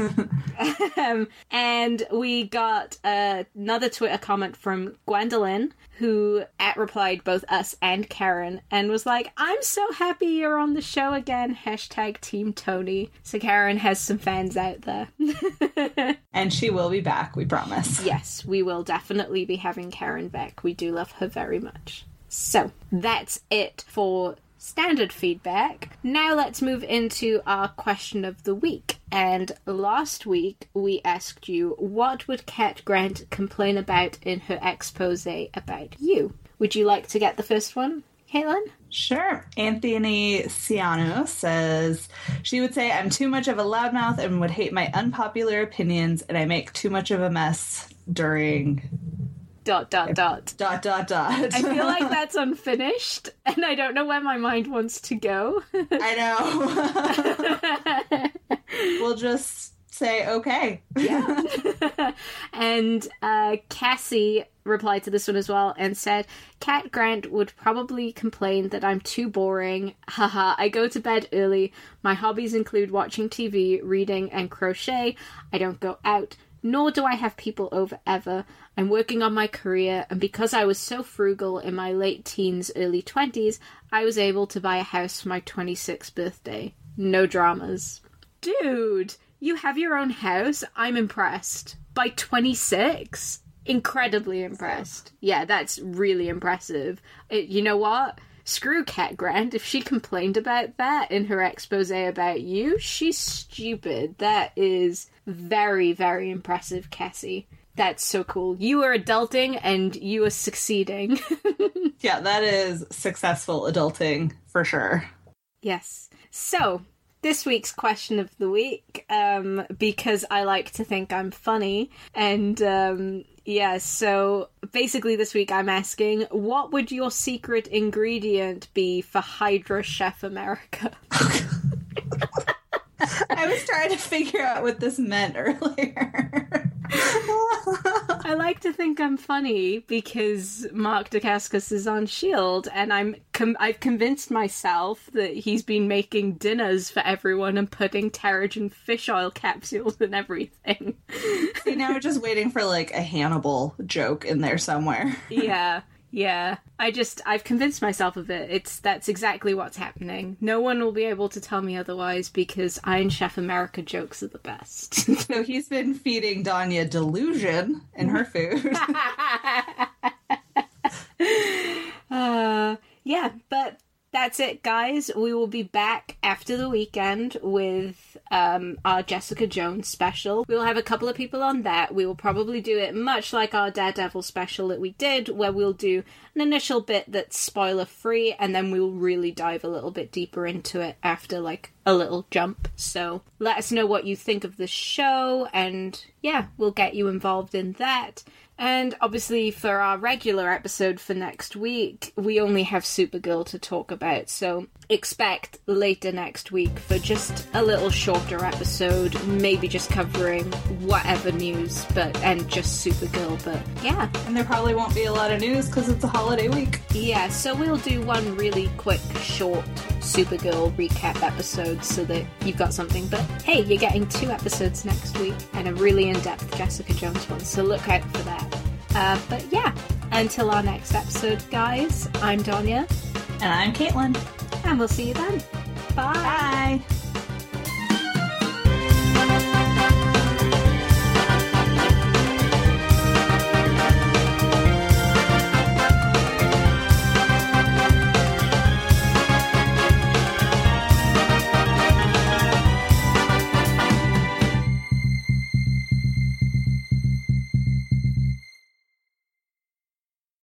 her. And we got another Twitter comment from Gwendolyn, who replied both us and Karen, and was like, I'm so happy you're on the show again. # Team Tony. So Karen has some fans out there. And she will be back, we promise. Yes, we will definitely be having Karen back. We do love her very much. So, that's it for standard feedback. Now let's move into our question of the week. And last week we asked you, what would Cat Grant complain about in her expose about you? Would you like to get the first one, Caitlin? Sure. Anthony Ciano says, she would say I'm too much of a loudmouth and would hate my unpopular opinions and I make too much of a mess during... ... I feel like that's unfinished, and I don't know where my mind wants to go. I know. We'll just say okay. Yeah. And Cassie replied to this one as well and said, Cat Grant would probably complain that I'm too boring. Haha, I go to bed early. My hobbies include watching TV, reading, and crochet. I don't go out. Nor do I have people over ever. I'm working on my career, and because I was so frugal in my late teens, early 20s, I was able to buy a house for my 26th birthday. No dramas. Dude, you have your own house? I'm impressed. By 26? Incredibly impressed. Yeah, that's really impressive. You know what? Screw Cat Grant. If she complained about that in her expose about you, she's stupid. That is very, very impressive, Cassie. That's so cool. You are adulting and you are succeeding. Yeah, that is successful adulting for sure. Yes. So, this week's question of the week, because I like to think I'm funny, and yeah, so basically this week I'm asking, what would your secret ingredient be for Hydra Chef America? I was trying to figure out what this meant earlier. I like to think I'm funny because Mark Dacascos is on S.H.I.E.L.D. and I've convinced myself that he's been making dinners for everyone and putting Terrigen fish oil capsules and everything. See, now we're just waiting for, like, a Hannibal joke in there somewhere. Yeah. I've convinced myself of it. That's exactly what's happening. No one will be able to tell me otherwise because Iron Chef America jokes are the best. So he's been feeding Danya delusion in her food. Yeah, but that's it, guys. We will be back after the weekend with our Jessica Jones special. We will have a couple of people on that. We will probably do it much like our Daredevil special that we did, where we'll do an initial bit that's spoiler-free, and then we'll really dive a little bit deeper into it after, like, a little jump. So let us know what you think of the show, and yeah, we'll get you involved in that. And obviously for our regular episode for next week, we only have Supergirl to talk about, so expect later next week for just a little shorter episode, maybe just covering whatever news, and just Supergirl, but yeah. And there probably won't be a lot of news because it's a holiday week. Yeah, so we'll do one really quick, short Supergirl recap episode so that you've got something, but hey, you're getting 2 episodes next week and a really in-depth Jessica Jones one, so look out for that. But yeah, until our next episode, guys, I'm Danya. And I'm Caitlin. And we'll see you then. Bye! Bye!